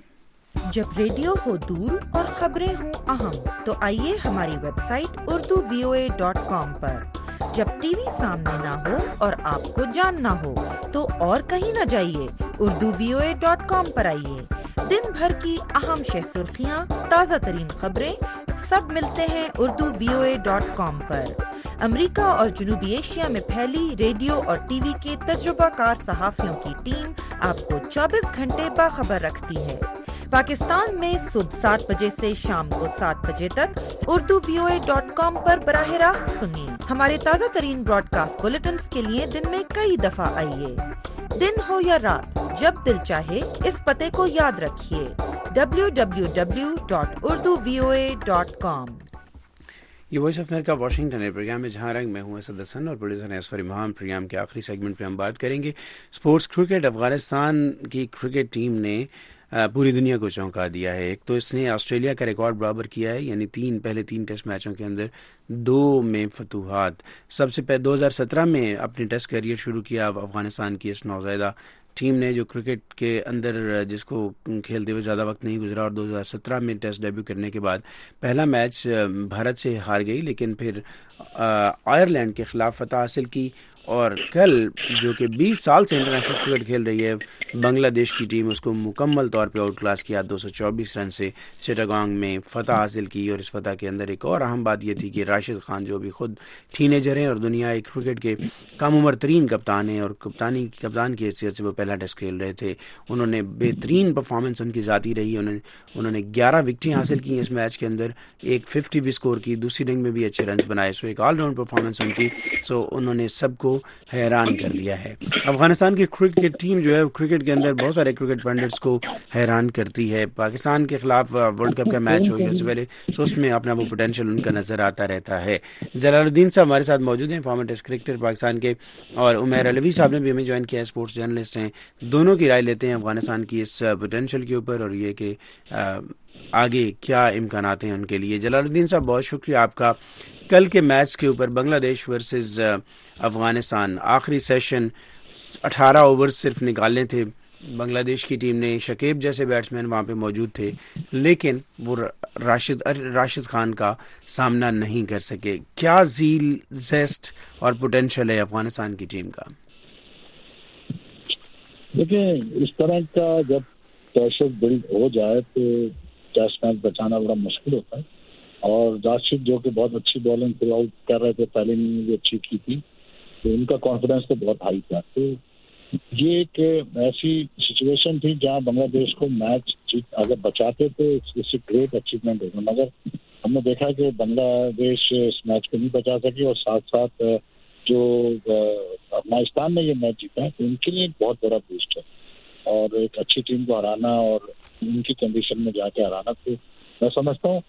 جب ریڈیو ہو دور اور خبریں ہوں اہم تو آئیے ہماری ویب سائٹ urduvoa.com پر. جب ٹی وی سامنے نہ ہو اور آپ کو جاننا ہو تو اور کہیں نہ جائیے، urduvoa.com پر آئیے. دن بھر کی اہم شہ سرخیاں، تازہ ترین خبریں سب ملتے ہیں urduvoa.com پر. امریکہ اور جنوبی ایشیا میں پھیلی ریڈیو اور ٹی وی کے تجربہ کار صحافیوں کی ٹیم آپ کو 24 گھنٹے باخبر رکھتی ہے. پاکستان میں صبح 7 بجے سے شام کو 7 بجے تک urduvoa.com پر براہ راست سنیے. ہمارے تازہ ترین براڈ کاسٹ بلیٹنز کے لیے دن میں کئی دفعہ آئیے. دن ہو یا رات، جب دل چاہے اس پتے کو یاد رکھیے، www.urduvoa.com. یہ وائس آف امریکہ واشنگٹن ہے، پروگرام میں جہاں رنگ میں ہوں اسد حسن اور پروڈیوسر اسفر امام. پروگرام کے آخری سیگمنٹ پہ ہم بات کریں گے سپورٹس کرکٹ. افغانستان کی کرکٹ ٹیم نے پوری دنیا کو چونکا دیا ہے. ایک تو اس نے آسٹریلیا کا ریکارڈ برابر کیا ہے، یعنی پہلے 3 ٹیسٹ میچوں کے اندر 2 میں فتوحات. سب سے پہلے 2017 میں اپنی ٹیسٹ کیریئر شروع کیا افغانستان کی اس نوزائیدہ ٹیم نے جو کرکٹ کے اندر جس کو کھیلتے ہوئے زیادہ وقت نہیں گزرا اور 2017 میں ٹیسٹ ڈیبیو کرنے کے بعد پہلا میچ بھارت سے ہار گئی، لیکن پھر آئرلینڈ کے خلاف فتح حاصل کی، اور کل جو کہ 20 سال سے انٹرنیشنل کرکٹ کھیل رہی ہے بنگلہ دیش کی ٹیم، اس کو مکمل طور پہ آؤٹ کلاس کیا، 224 رن سے چٹاگانگ میں فتح حاصل کی۔ اور اس فتح کے اندر ایک اور اہم بات یہ تھی کہ راشد خان جو بھی خود ٹینیجر ہیں اور دنیا کرکٹ کے کم عمر ترین کپتان ہیں اور کپتان کی حیثیت سے وہ پہلا ٹیسٹ کھیل رہے تھے، انہوں نے بہترین پرفارمنس ان کی ذاتی رہی، انہوں نے 11 وکٹیں حاصل کی اس میچ کے اندر، ایک 50 بھی سکور کی، دوسری اننگ میں بھی اچھے رنز بنائے، سو ایک آل راؤنڈ پرفارمنس ان کی، سو انہوں نے سب کو حیران کر دیا ہے۔ افغانستان کی کرکٹ ٹیم جو ہے کرکٹ کے اندر بہت سارے کرکٹ پنڈٹس کو حیران کرتی ہے، پاکستان کے خلاف ورلڈ کپ کا میچ ہو یا اس سے پہلے، سو اس میں اپنا وہ پوٹینشیل ان کا نظر آتا رہتا ہے۔ جلال الدین صاحب ہمارے ساتھ موجود ہیں، فارمر ٹیسٹ کرکٹر پاکستان کے، اور عمیر علوی صاحب نے بھی ہمیں جوائن کیا ہے، اسپورٹس جرنلسٹ ہیں، دونوں کی رائے لیتے ہیں افغانستان کی اس پوٹینشیل کے اوپر اور یہ کہ آگے کیا امکانات ہیں ان کے لیے۔ جلال الدین صاحب بہت شکریہ آپ کا۔ کل کے میچ کے اوپر بنگلہ دیش ورسز افغانستان، آخری سیشن 18 اوور صرف نکالنے تھے، بنگلہ دیش کی ٹیم نے شکیب جیسے بیٹسمین وہاں پہ موجود تھے، لیکن وہ راشد خان کا سامنا نہیں کر سکے۔ کیا زیل، زیسٹ اور پوٹینشیل ہے افغانستان کی ٹیم کا؟ دیکھیں، اس طرح کا جب پریشر بلڈ ہو جائے تو ٹیسٹ میچ بچانا بڑا مشکل ہوتا ہے، اور راشد جو کہ بہت اچھی بالنگ تھرو آؤٹ کر رہے تھے، پہلے اننگ بھی اچھی کی تھی، تو ان کا کانفیڈنس تو بہت ہائی تھا۔ تو یہ ایک ایسی سچویشن تھی جہاں بنگلہ دیش کو میچ اگر بچاتے تو اس گریٹ اچیومنٹ ہوگا، مگر ہم نے دیکھا کہ بنگلہ دیش اس میچ کو نہیں بچا سکی، اور ساتھ ساتھ جو افغانستان نے یہ میچ جیتا ہے تو ان کے لیے بہت بڑا بوسٹ ہے، اور ایک اچھی ٹیم کو ہرانا اور ان کی کنڈیشن میں جا کے ہرانا، تو میں سمجھتا ہوں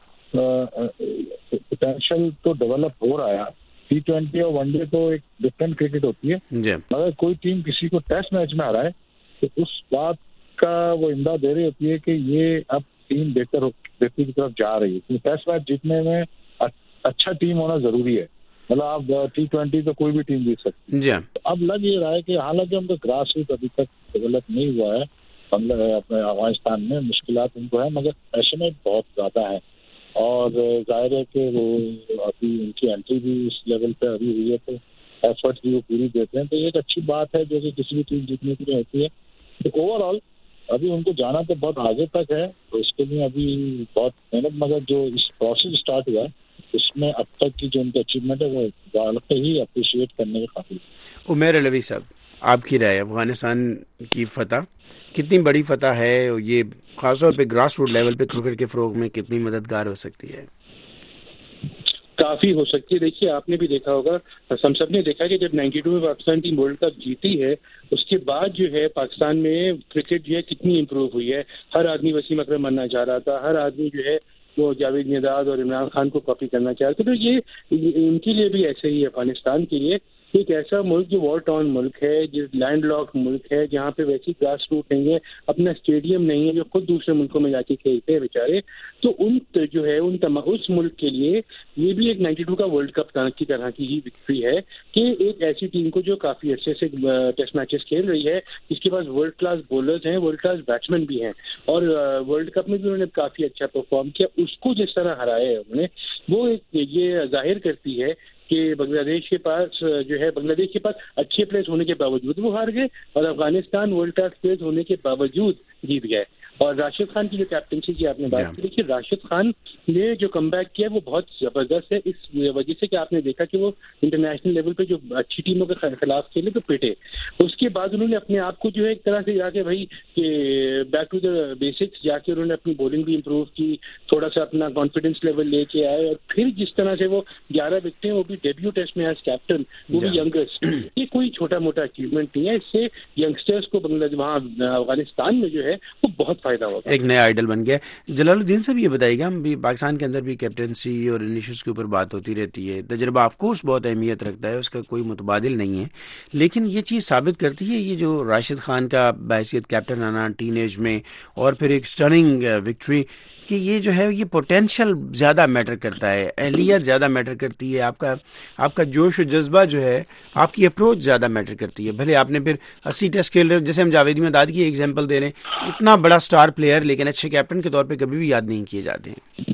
پوٹینشیل تو ڈیولپ ہو رہا ہے۔ T20 اور ون ڈے تو ایک ڈفرینٹ کرکٹ ہوتی ہے، مگر کوئی ٹیم کسی کو ٹیسٹ میچ میں ہرائے تو اس بات کا وہ امداد دے رہی ہوتی ہے کہ یہ اب ٹیم بہتری کی طرف جا رہی ہے۔ ٹیسٹ میچ جیتنے میں اچھا ٹیم ہونا ضروری ہے، مطلب آپ T20 تو کوئی بھی ٹیم جیت سکتی ہے۔ اب لگ یہ رہا ہے کہ حالانکہ ان کا گراس روٹ ابھی تک ڈیولپ نہیں ہوا ہے اپنے افغانستان میں، مشکلات ان کو ہے، مگر پیشنیٹ بہت زیادہ ہے، اور ظاہر ہے کہ وہ ابھی ان کی انٹری بھی اس لیول پہ ابھی ہوئی ہے، تو ایفرٹ بھی وہ پوری دیتے ہیں، تو یہ ایک اچھی بات ہے جو کہ کسی بھی ٹیم جیتنے کے لیے ہوتی ہے۔ تو اوور آل ابھی ان کو جانا تو بہت آگے تک ہے، تو اس کے لیے ابھی بہت محنت، مگر جو اس پروسیس اسٹارٹ ہوا ہے اس میں اب تک کی جو ان کی اچیومنٹ ہے وہ واقعی ہی اپریشیٹ کرنے کے قابل ہے۔ عمیر علوی صاحب، آپ کی رائے، افغانستان کی فتح کتنی بڑی فتح ہے، یہ خاص طور پہ گراس روٹ لیول پہ کرکٹ کے فروغ میں کتنی مددگار ہو سکتی ہے؟ کافی ہو سکتی ہے۔ دیکھیے، آپ نے بھی دیکھا ہوگا، ہم سب نے دیکھا کہ جب 92 میں پاکستان ٹیم ورلڈ کپ جیتی ہے، اس کے بعد جو ہے پاکستان میں کرکٹ جو ہے کتنی امپروو ہوئی ہے۔ ہر آدمی وسیم اکرم بننا چاہ رہا تھا، ہر آدمی جو ہے وہ جاوید نژاد اور عمران خان کو کاپی کرنا چاہ رہے تھے، تو یہ ان کے لیے بھی ایسے ہی ہے۔ افغانستان کے لیے ایک ایسا ملک جو وار ٹاؤن ملک ہے، جو لینڈ لاک ملک ہے، جہاں پہ ویسی گراس روٹ نہیں ہے، اپنا اسٹیڈیم نہیں ہے، جو خود دوسرے ملکوں میں جا کے کھیلتے ہیں بیچارے، تو ان جو ہے اس ملک کے لیے یہ بھی ایک 92 کا ورلڈ کپ کی طرح کی ہی وکٹری ہے کہ ایک ایسی ٹیم کو جو کافی عرصے سے ٹیسٹ میچز کھیل رہی ہے، جس کے پاس ورلڈ کلاس بولرز ہیں، ورلڈ کلاس بیٹسمین بھی ہیں، اور ورلڈ کپ میں بھی انہوں نے کافی اچھا پرفارم کیا، اس کو جس طرح ہرایا ہے انہوں نے، وہ یہ ظاہر کرتی ہے کہ بنگلہ دیش کے پاس اچھے پلیئرز ہونے کے باوجود وہ ہار گئے، اور افغانستان ورلڈ کلاس پلیئرز ہونے کے باوجود جیت گئے۔ اور راشد خان کی جو کیپٹنسی کی آپ نے بات کی، دیکھیے راشد خان نے جو کم بیک کیا وہ بہت زبردست ہے، اس وجہ سے کہ آپ نے دیکھا کہ وہ انٹرنیشنل لیول پہ جو اچھی ٹیموں کے خلاف کھیلے تو پٹے، اس کے بعد انہوں نے اپنے آپ کو جو ہے ایک طرح سے جا کے بھائی کہ بیک ٹو دا بیسکس جا کے انہوں نے اپنی بولنگ بھی امپروو کی، تھوڑا سا اپنا کانفیڈنس لیول لے کے آئے، اور پھر جس طرح سے وہ 11 وکٹیں، وہ بھی ڈیبیو ٹیسٹ میں ایز کیپٹن، وہ بھی ینگسٹ، یہ کوئی چھوٹا موٹا اچیومنٹ نہیں ہے، اس سے ینگسٹرز کو وہاں افغانستان میں جو ہے وہ بہت فائدہ فائدہ ہوگا. ایک نیا آئیڈل بن گیا. جلال الدین صاحب یہ بتائیے گا, ہم بھی پاکستان کے اندر بھی کیپٹنسی اور انیشیز کے اوپر بات ہوتی رہتی ہے, تجربہ آف کورس بہت اہمیت رکھتا ہے, اس کا کوئی متبادل نہیں ہے, لیکن یہ چیز ثابت کرتی ہے یہ جو راشد خان کا بحیثیت کیپٹن آنا ٹین ایج میں اور پھر ایک سٹننگ وکٹری, کہ یہ جو ہے یہ پوٹینشیل زیادہ میٹر کرتا ہے, اہلیت زیادہ میٹر کرتی ہے, آپ کا جوش و جذبہ جو ہے, آپ کی اپروچ زیادہ میٹر کرتی ہے. بھلے آپ نے پھر 80 ٹیسٹ کھیل, جیسے ہم جاوید مداد کی ایگزامپل دے رہے ہیں, اتنا بڑا سٹار پلیئر لیکن اچھے کیپٹن کے طور پہ کبھی بھی یاد نہیں کیے جاتے ہیں.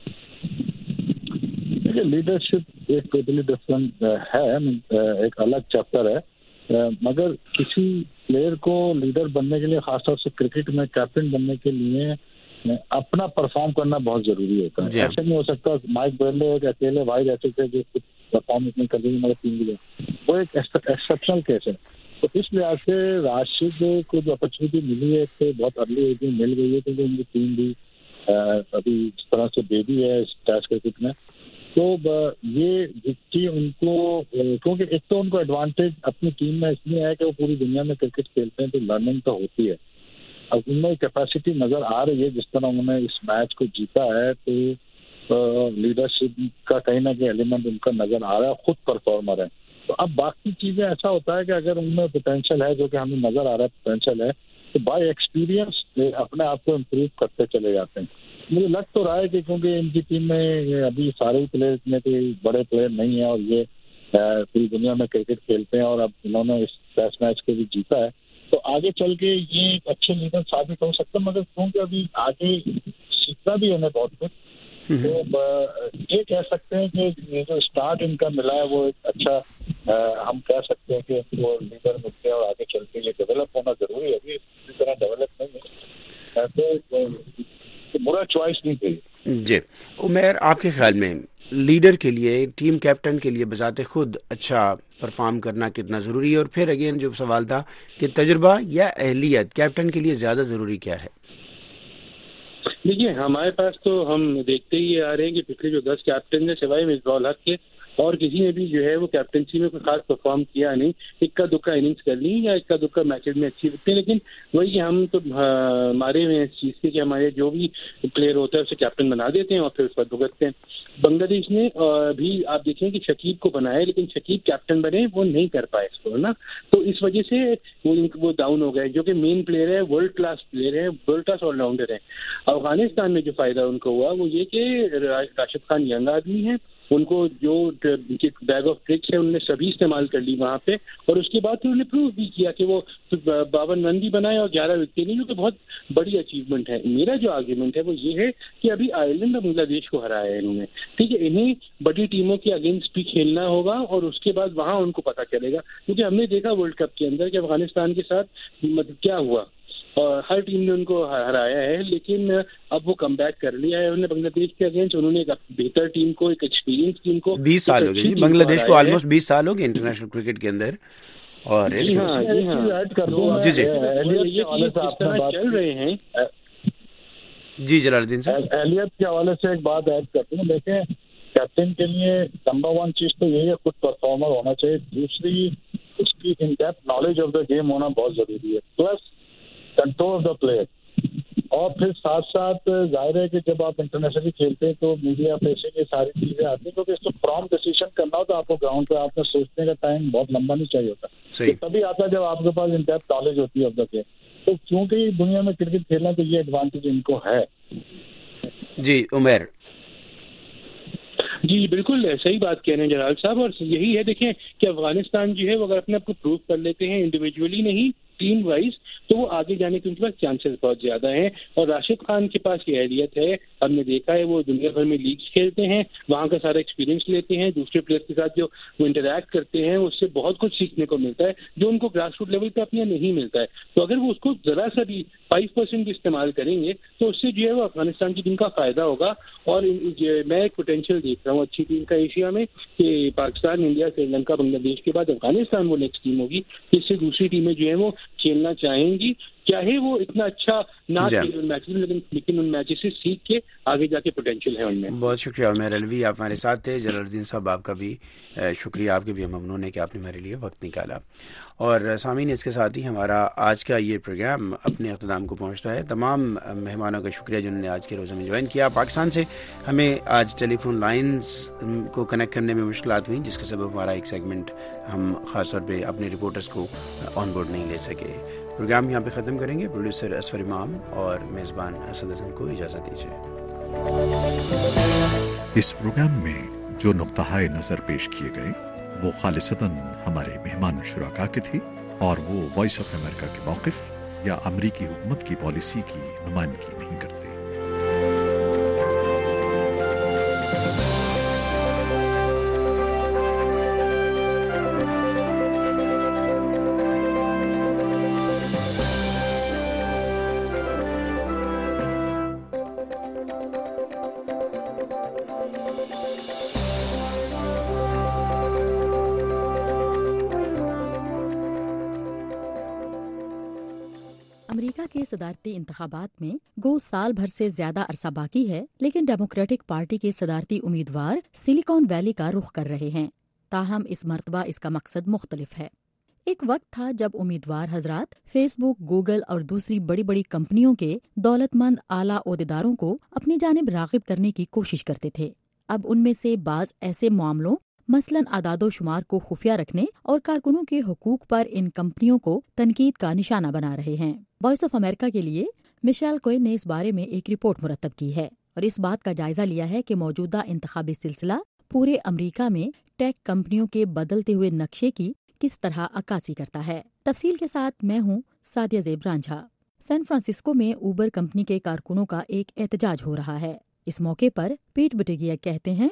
لیڈرشپ ایک ٹوٹلی ڈفرنٹ ہے, ایک الگ چیپٹر ہے, مگر کسی پلیئر کو لیڈر بننے کے لیے, خاص طور سے کرکٹ میں کیپٹن بننے کے لیے اپنا پرفارم کرنا بہت ضروری ہوتا ہے. ایسا نہیں ہو سکتا مائک برلے ایک اکیلے بھائی ایسے تھے جو پرفارم نہیں کر رہی, مگر ٹیم بھی وہ ایک ایکسیپشنل کیس ہے. تو اس لحاظ سے راشد کو جو اپرچونیٹی ملی ہے تو بہت ارلی ایج میں مل گئی ہے, کیونکہ ان کی ٹیم بھی ابھی اس طرح سے بیبی ہے اس ٹیسٹ کرکٹ میں. تو یہ وکٹری ان کو, کیونکہ ایک تو ان کو ایڈوانٹیج اپنی ٹیم میں اس لیے ہے کہ وہ پوری دنیا میں کرکٹ کھیلتے ہیں, تو لرننگ تو ہوتی ہے. اب ان میں کیپیسٹی نظر آ رہی ہے, جس طرح انہوں نے اس میچ کو جیتا ہے, تو لیڈرشپ کا کہیں نہ کہیں ایلیمنٹ ان کا نظر آ رہا ہے, خود پرفارمر ہے. تو اب باقی چیزیں ایسا ہوتا ہے کہ اگر ان میں پوٹینشیل ہے, جو کہ ہمیں نظر آ رہا ہے پوٹینشیل ہے, تو بائی ایکسپیرینس اپنے آپ کو امپروو کرتے چلے جاتے ہیں. مجھے لگ تو رہا ہے کہ کیونکہ ان کی ٹیم میں ابھی سارے ہی پلیئر میں کوئی بڑے پلیئر نہیں ہیں, اور یہ پوری دنیا میں کرکٹ کھیلتے ہیں, اور اب انہوں نے اس ٹیسٹ میچ کو بھی جیتا ہے, تو آگے چل کے یہ ایک اچھے لیڈر ثابت ہو سکتا ہے. مگر کیونکہ ابھی آگے سیکھنا بھی انہیں بہت کچھ, تو یہ کہہ سکتے ہیں کہ یہ جو اسٹارٹ ان کا ملا ہے وہ ایک اچھا, ہم کہہ سکتے ہیں کہ وہ لیڈر ملتے ہیں, اور آگے چل کے یہ ڈیولپ ہونا ضروری ہے. ابھی اسی طرح ڈیولپ نہیں ہے, تو برا چوائس نہیں تھی. جی عمیر, آپ کے خیال میں لیڈر کے لیے, ٹیم کیپٹن کے لیے بذات خود اچھا پرفارم کرنا کتنا ضروری ہے؟ اور پھر اگین جو سوال تھا کہ تجربہ یا اہلیت کیپٹن کے لیے زیادہ ضروری کیا ہے؟ دیکھیے ہمارے پاس تو ہم دیکھتے ہی آ رہے ہیں کہ پچھلے جو 10 کیپٹن ہیں سوائے مصباح الحق کے, اور کسی نے بھی جو ہے وہ کیپٹنسی میں کوئی خاص پرفارم کیا نہیں. اکا دکا اننگس کر لی یا اکا دکا میچز میں اچھی دکھتے ہیں, لیکن وہی کہ ہم تو مارے ہوئے ہیں اس چیز سے کہ ہمارے جو بھی پلیئر ہوتا ہے اسے کیپٹن بنا دیتے ہیں اور پھر اس پر بھگتتے ہیں. بنگلہ دیش نے بھی آپ دیکھیں کہ شکیب کو بنایا, لیکن شکیب کیپٹن بنے, وہ نہیں کر پائے اس کو نا, تو اس وجہ سے وہ ڈاؤن ہو گئے. جو کہ مین پلیئر ہے, ورلڈ کلاس پلیئر ہے, ورلڈ کلاس آل راؤنڈر ہے. افغانستان میں جو فائدہ ان کو ہوا وہ یہ کہ راشد خان ینگ آدمی ہے, ان کو جو بیگ آف ٹرکس ہے ان نے سبھی استعمال کر لی وہاں پہ, اور اس کے بعد انہوں نے پروو بھی کیا کہ وہ 52 رن بھی بنائے اور 11 وکٹیں لی, جو کہ بہت بڑی اچیومنٹ ہے. میرا جو آرگیومنٹ ہے وہ یہ ہے کہ ابھی آئرلینڈ اور بنگلہ دیش کو ہرایا ہے انہوں نے, ٹھیک ہے, انہیں بڑی ٹیموں کے اگینسٹ بھی کھیلنا ہوگا, اور اس کے بعد وہاں ان کو پتہ چلے گا. کیونکہ ہم نے دیکھا ورلڈ کپ کے اندر کہ افغانستان کے ساتھ کیا ہوا, اور ہر ٹیم نے ان کو ہرایا ہے, لیکن اب وہ کم بیک کر لیا ہے انہوں نے بنگلہ دیش کے اگینسٹ. انہوں نے ایک بہتر ٹیم کو, ایک ایکسپیرینس ٹیم کو, 20 سال ہو گئے بنگلہ دیش کو, آلموسٹ 20 سال ہو گئے انٹرنیشنل کرکٹ کے اندر. اور جی ہاں جی چل رہے ہیں. جی جلال الدین صاحب, اہلیت کے حوالے سے ایک بات ایڈ کرتے ہیں. دیکھیں کیپٹن کے لیے نمبر 1 چیز تو یہی ہے, خود پرفارمر ہونا چاہیے. دوسری اس کی in depth knowledge of the game ہونا بہت ضروری ہے, plus control of the player. اور پھر ساتھ ساتھ ظاہر ہے کہ جب آپ انٹرنیشنلی کھیلتے ہیں تو میڈیا پیشے یہ ساری چیزیں آتی ہیں, کیونکہ اس کو پرامپٹ ڈیسیژن کرنا ہو تو آپ کو گراؤنڈ پہ آپ نے سوچنے کا ٹائم بہت لمبا نہیں چاہیے ہوتا. تبھی آتا ہے جب آپ کے پاس ان ڈیپتھ نالج ہوتی ہے آف دا گیم. تو کیونکہ دنیا میں کرکٹ کھیلنا تو یہ ایڈوانٹیج ان کو ہے. جی عمیر. جی بالکل صحیح بات کہہ رہے ہیں جلال صاحب, اور یہی ہے دیکھیں کہ افغانستان جو ہے وہ اگر اپنے آپ کو پروو کر لیتے ہیں انڈیویجولی نہیں ٹیم وائز, تو وہ آگے جانے کے ان کے پاس چانسز بہت زیادہ ہیں. اور راشد خان کے پاس یہ اہلیت ہے, ہم نے دیکھا ہے وہ دنیا بھر میں لیگز کھیلتے ہیں, وہاں کا سارا ایکسپیرینس لیتے ہیں, دوسرے پلیئرس کے ساتھ جو وہ انٹریکٹ کرتے ہیں اس سے بہت کچھ سیکھنے کو ملتا ہے جو ان کو گراس روٹ لیول پہ اپنے نہیں ملتا ہے. تو اگر وہ اس کو ذرا سا بھی 5% بھی استعمال کریں گے تو اس سے جو ہے وہ افغانستان کی ٹیم کا فائدہ ہوگا. اور میں ایک پوٹینشیل دیکھ رہا ہوں اچھی ٹیم کا ایشیا میں, کہ پاکستان, انڈیا, سری لنکا, بنگلہ دیش کے بعد افغانستان وہ نیکسٹ ٹیم ہوگی, اس سے دوسری ٹیمیں جو ہیں وہ کھیلنا چاہیں گی. چاہے وہ اتنا اچھا نہ کھیلے ان میچز میں، لیکن ان میچز سے سیکھ کے آگے جا کے پوٹینشیل ہے ان میں. بہت شکریہ عمیر علوی، آپ ہمارے ساتھ تھے. جلال الدین صاحب آپ کا بھی شکریہ، آپ کے بھی ممنون ہے کہ آپ نے ہمارے لیے وقت نکالا. اور سامعین، اس کے ساتھ ہی ہمارا آج کا یہ پروگرام اپنے اختتام کو پہنچتا ہے. تمام مہمانوں کا شکریہ جنہوں نے آج کے روز میں جوائن کیا. پاکستان سے ہمیں آج ٹیلی فون لائنز کو کنیکٹ کرنے میں مشکلات ہوئیں، جس کے سبب ہمارا ایک سیگمنٹ ہم خاص طور پہ اپنے رپورٹرز کو آن بورڈ نہیں لے سکے. پروگرام یہاں پہ ختم کریں گے. پروڈیوسر اسفر امام اور میزبان اسد حسن کو اجازت دیجیے. اس پروگرام میں جو نقطۂ نظر پیش کیے گئے وہ خالصتاً ہمارے مہمان شرکا کے تھے اور وہ وائس آف امریکہ کے موقف یا امریکی حکومت کی پالیسی کی نمائندگی نہیں کرتے. امریکہ کے صدارتی انتخابات میں گو سال بھر سے زیادہ عرصہ باقی ہے، لیکن ڈیموکریٹک پارٹی کے صدارتی امیدوار سلیکان ویلی کا رخ کر رہے ہیں. تاہم اس مرتبہ اس کا مقصد مختلف ہے. ایک وقت تھا جب امیدوار حضرات فیس بک، گوگل اور دوسری بڑی بڑی کمپنیوں کے دولت مند اعلیٰ عہدیداروں کو اپنی جانب راغب کرنے کی کوشش کرتے تھے. اب ان میں سے بعض ایسے معاملوں مثلاً اعداد و شمار کو خفیہ رکھنے اور کارکنوں کے حقوق پر ان کمپنیوں کو تنقید کا نشانہ بنا رہے ہیں. وائس آف امریکہ کے لیے مشیل کوئن نے اس بارے میں ایک رپورٹ مرتب کی ہے اور اس بات کا جائزہ لیا ہے کہ موجودہ انتخابی سلسلہ پورے امریکہ میں ٹیک کمپنیوں کے بدلتے ہوئے نقشے کی کس طرح عکاسی کرتا ہے. تفصیل کے ساتھ میں ہوں سعدیہ زیب رانجھا. سان فرانسسکو میں اوبر کمپنی کے کارکنوں کا ایک احتجاج ہو رہا ہے. اس موقع پر پیٹ بٹیگیگ کہتے ہیں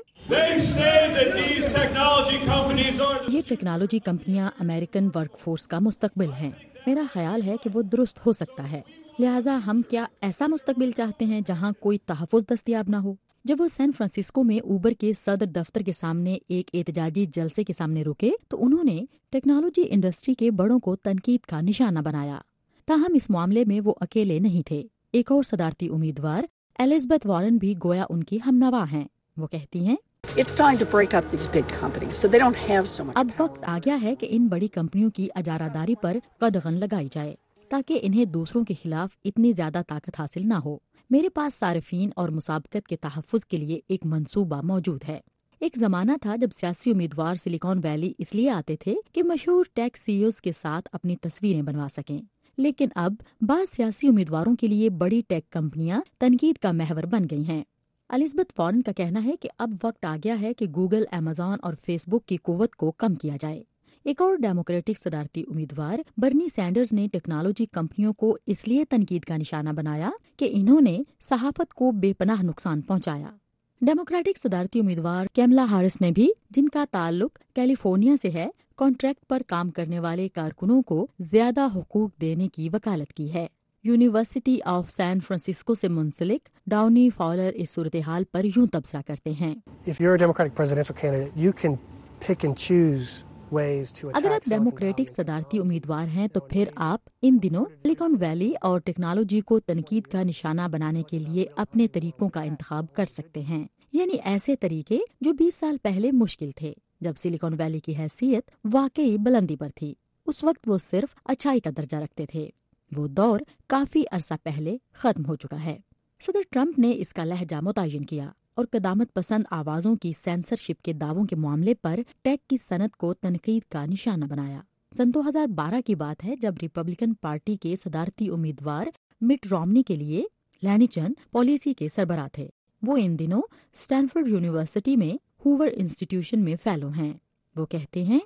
یہ ٹیکنالوجی کمپنیاں امریکن ورک فورس کا مستقبل ہیں. میرا خیال ہے کہ وہ درست ہو سکتا ہے، لہٰذا ہم کیا ایسا مستقبل چاہتے ہیں جہاں کوئی تحفظ دستیاب نہ ہو؟ جب وہ سان فرانسسکو میں اوبر کے صدر دفتر کے سامنے ایک احتجاجی جلسے کے سامنے رکے تو انہوں نے ٹیکنالوجی انڈسٹری کے بڑوں کو تنقید کا نشانہ بنایا. تاہم اس معاملے میں وہ اکیلے نہیں تھے. ایک اور صدارتی امیدوار ایلزابتھ وارن بھی گویا ان کی ہمنوا ہیں. وہ کہتی ہیں اب وقت آ گیا ہے کہ ان بڑی کمپنیوں کی اجارہ داری پر قدغن لگائی جائے تاکہ انہیں دوسروں کے خلاف اتنی زیادہ طاقت حاصل نہ ہو. میرے پاس صارفین اور مسابقت کے تحفظ کے لیے ایک منصوبہ موجود ہے. ایک زمانہ تھا جب سیاسی امیدوار سلیکان ویلی اس لیے آتے تھے کہ مشہور ٹیک سی ایوز کے ساتھ اپنی تصویریں بنوا سکیں، لیکن اب بعض سیاسی امیدواروں کے لیے بڑی ٹیک کمپنیاں تنقید کا محور بن گئی ہیں. ایلزابتھ وارن کا کہنا ہے کہ اب وقت آ گیا ہے کہ گوگل، ایمیزون اور فیس بک کی قوت کو کم کیا جائے. ایک اور ڈیموکریٹک صدارتی امیدوار برنی سینڈرز نے ٹیکنالوجی کمپنیوں کو اس لیے تنقید کا نشانہ بنایا کہ انہوں نے صحافت کو بے پناہ نقصان پہنچایا. ڈیموکریٹک صدارتی امیدوار کیملا ہارس نے بھی، جن کا تعلق کیلیفورنیا سے ہے، کانٹریکٹ پر کام کرنے والے کارکنوں کو زیادہ حقوق دینے کی وکالت کی ہے. یونیورسٹی آف سان فرانسسکو سے منسلک ڈاؤنی فاولر اس صورتحال پر یوں تبصرہ کرتے ہیں: اگر آپ ڈیموکریٹک صدارتی امیدوار ہیں تو پھر آپ ان دنوں سلیکان ویلی اور ٹیکنالوجی کو تنقید کا نشانہ بنانے کے لیے اپنے طریقوں کا انتخاب کر سکتے ہیں، یعنی ایسے طریقے جو 20 سال پہلے مشکل تھے جب سلیکان ویلی کی حیثیت واقعی بلندی پر تھی. اس وقت وہ صرف اچھائی کا درجہ رکھتے تھے. وہ دور کافی عرصہ پہلے ختم ہو چکا ہے. صدر ٹرمپ نے اس کا لہجہ متعین کیا اور قدامت پسند آوازوں کی سینسرشپ کے دعووں کے معاملے پر ٹیک کی صنعت کو تنقید کا نشانہ بنایا. سن 2012 کی بات ہے جب ریپبلکن پارٹی کے صدارتی امیدوار مٹ رومنی کے لیے لینچن پالیسی کے سربراہ تھے. وہ ان دنوں اسٹینفورڈ یونیورسٹی میں ہوور انسٹیٹیوشن میں فیلو ہیں. وہ کہتے ہیں: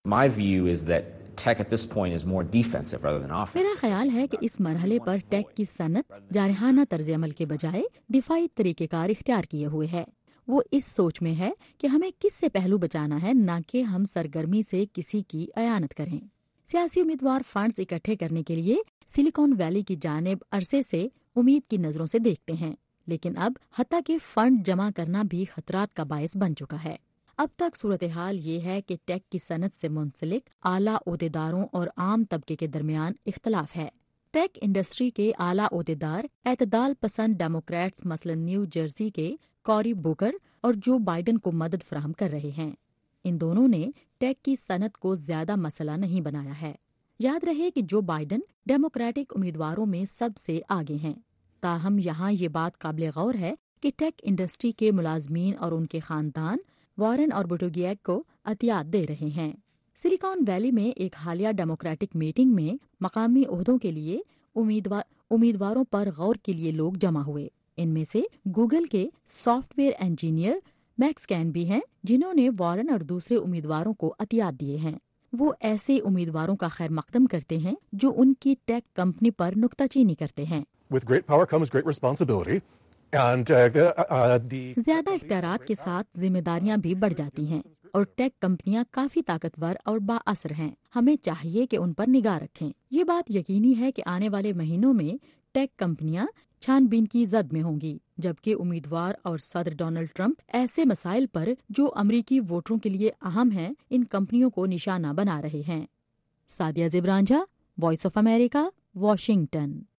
میرا خیال ہے کہ اس مرحلے پر ٹیک کی صنعت جارحانہ طرز عمل کے بجائے دفاعی طریقہ کار اختیار کیے ہوئے ہے. وہ اس سوچ میں ہے کہ ہمیں کس سے پہلو بچانا ہے، نہ کہ ہم سرگرمی سے کسی کی اعانت کریں. سیاسی امیدوار فنڈز اکٹھے کرنے کے لیے سلیکان ویلی کی جانب عرصے سے امید کی نظروں سے دیکھتے ہیں، لیکن اب حتیٰ کہ فنڈ جمع کرنا بھی خطرات کا باعث بن چکا ہے. اب تک صورتحال یہ ہے کہ ٹیک کی صنعت سے منسلک اعلیٰ عہدیداروں اور عام طبقے کے درمیان اختلاف ہے. टेक इंडस्ट्री के आला ओहदेदार एतदाल पसंद डेमोक्रेट्स मसलन न्यू जर्सी के कॉरी बुकर और जो बाइडन को मदद फराहम कर रहे हैं। इन दोनों ने टेक की सनत को ज्यादा मसला नहीं बनाया है। याद रहे कि जो बाइडन डेमोक्रेटिक उम्मीदवारों में सबसे आगे हैं। ताहम यहाँ ये बात काबिल गौर है कि टेक इंडस्ट्री के मुलाजमीन और उनके खानदान वॉरेन और बुटिजेग को अतियात दे रहे हैं। सिलिकॉन वैली में एक हालिया डेमोक्रेटिक मीटिंग में मकामी ओहदों के लिए उम्मीदवारों पर गौर के लिए लोग जमा हुए। इनमें से गूगल के सॉफ्टवेयर इंजीनियर मैक्स कैन भी हैं, जिन्होंने वॉरेन और दूसरे उम्मीदवारों को अतियात दिए हैं। वो ऐसे उम्मीदवारों का खैर मकदम करते हैं जो उनकी टेक कंपनी पर नुक्ताचीनी करते हैं। ज्यादा इख्तियारात के साथ जिम्मेदारियां भी बढ़ जाती हैं और टेक कंपनियां काफी ताकतवर और बाअसर हैं। हमें चाहिए कि उन पर निगाह रखें। ये बात यकीनी है कि आने वाले महीनों में टेक कंपनियां छानबीन की जद में होंगी, जबकि उम्मीदवार और सदर डोनाल्ड ट्रंप ऐसे मसाइल पर जो अमरीकी वोटरों के लिए अहम हैं, इन कंपनियों को निशाना बना रहे हैं। सादिया ज़िब्रांजा, वॉइस ऑफ अमेरिका, वाशिंगटन।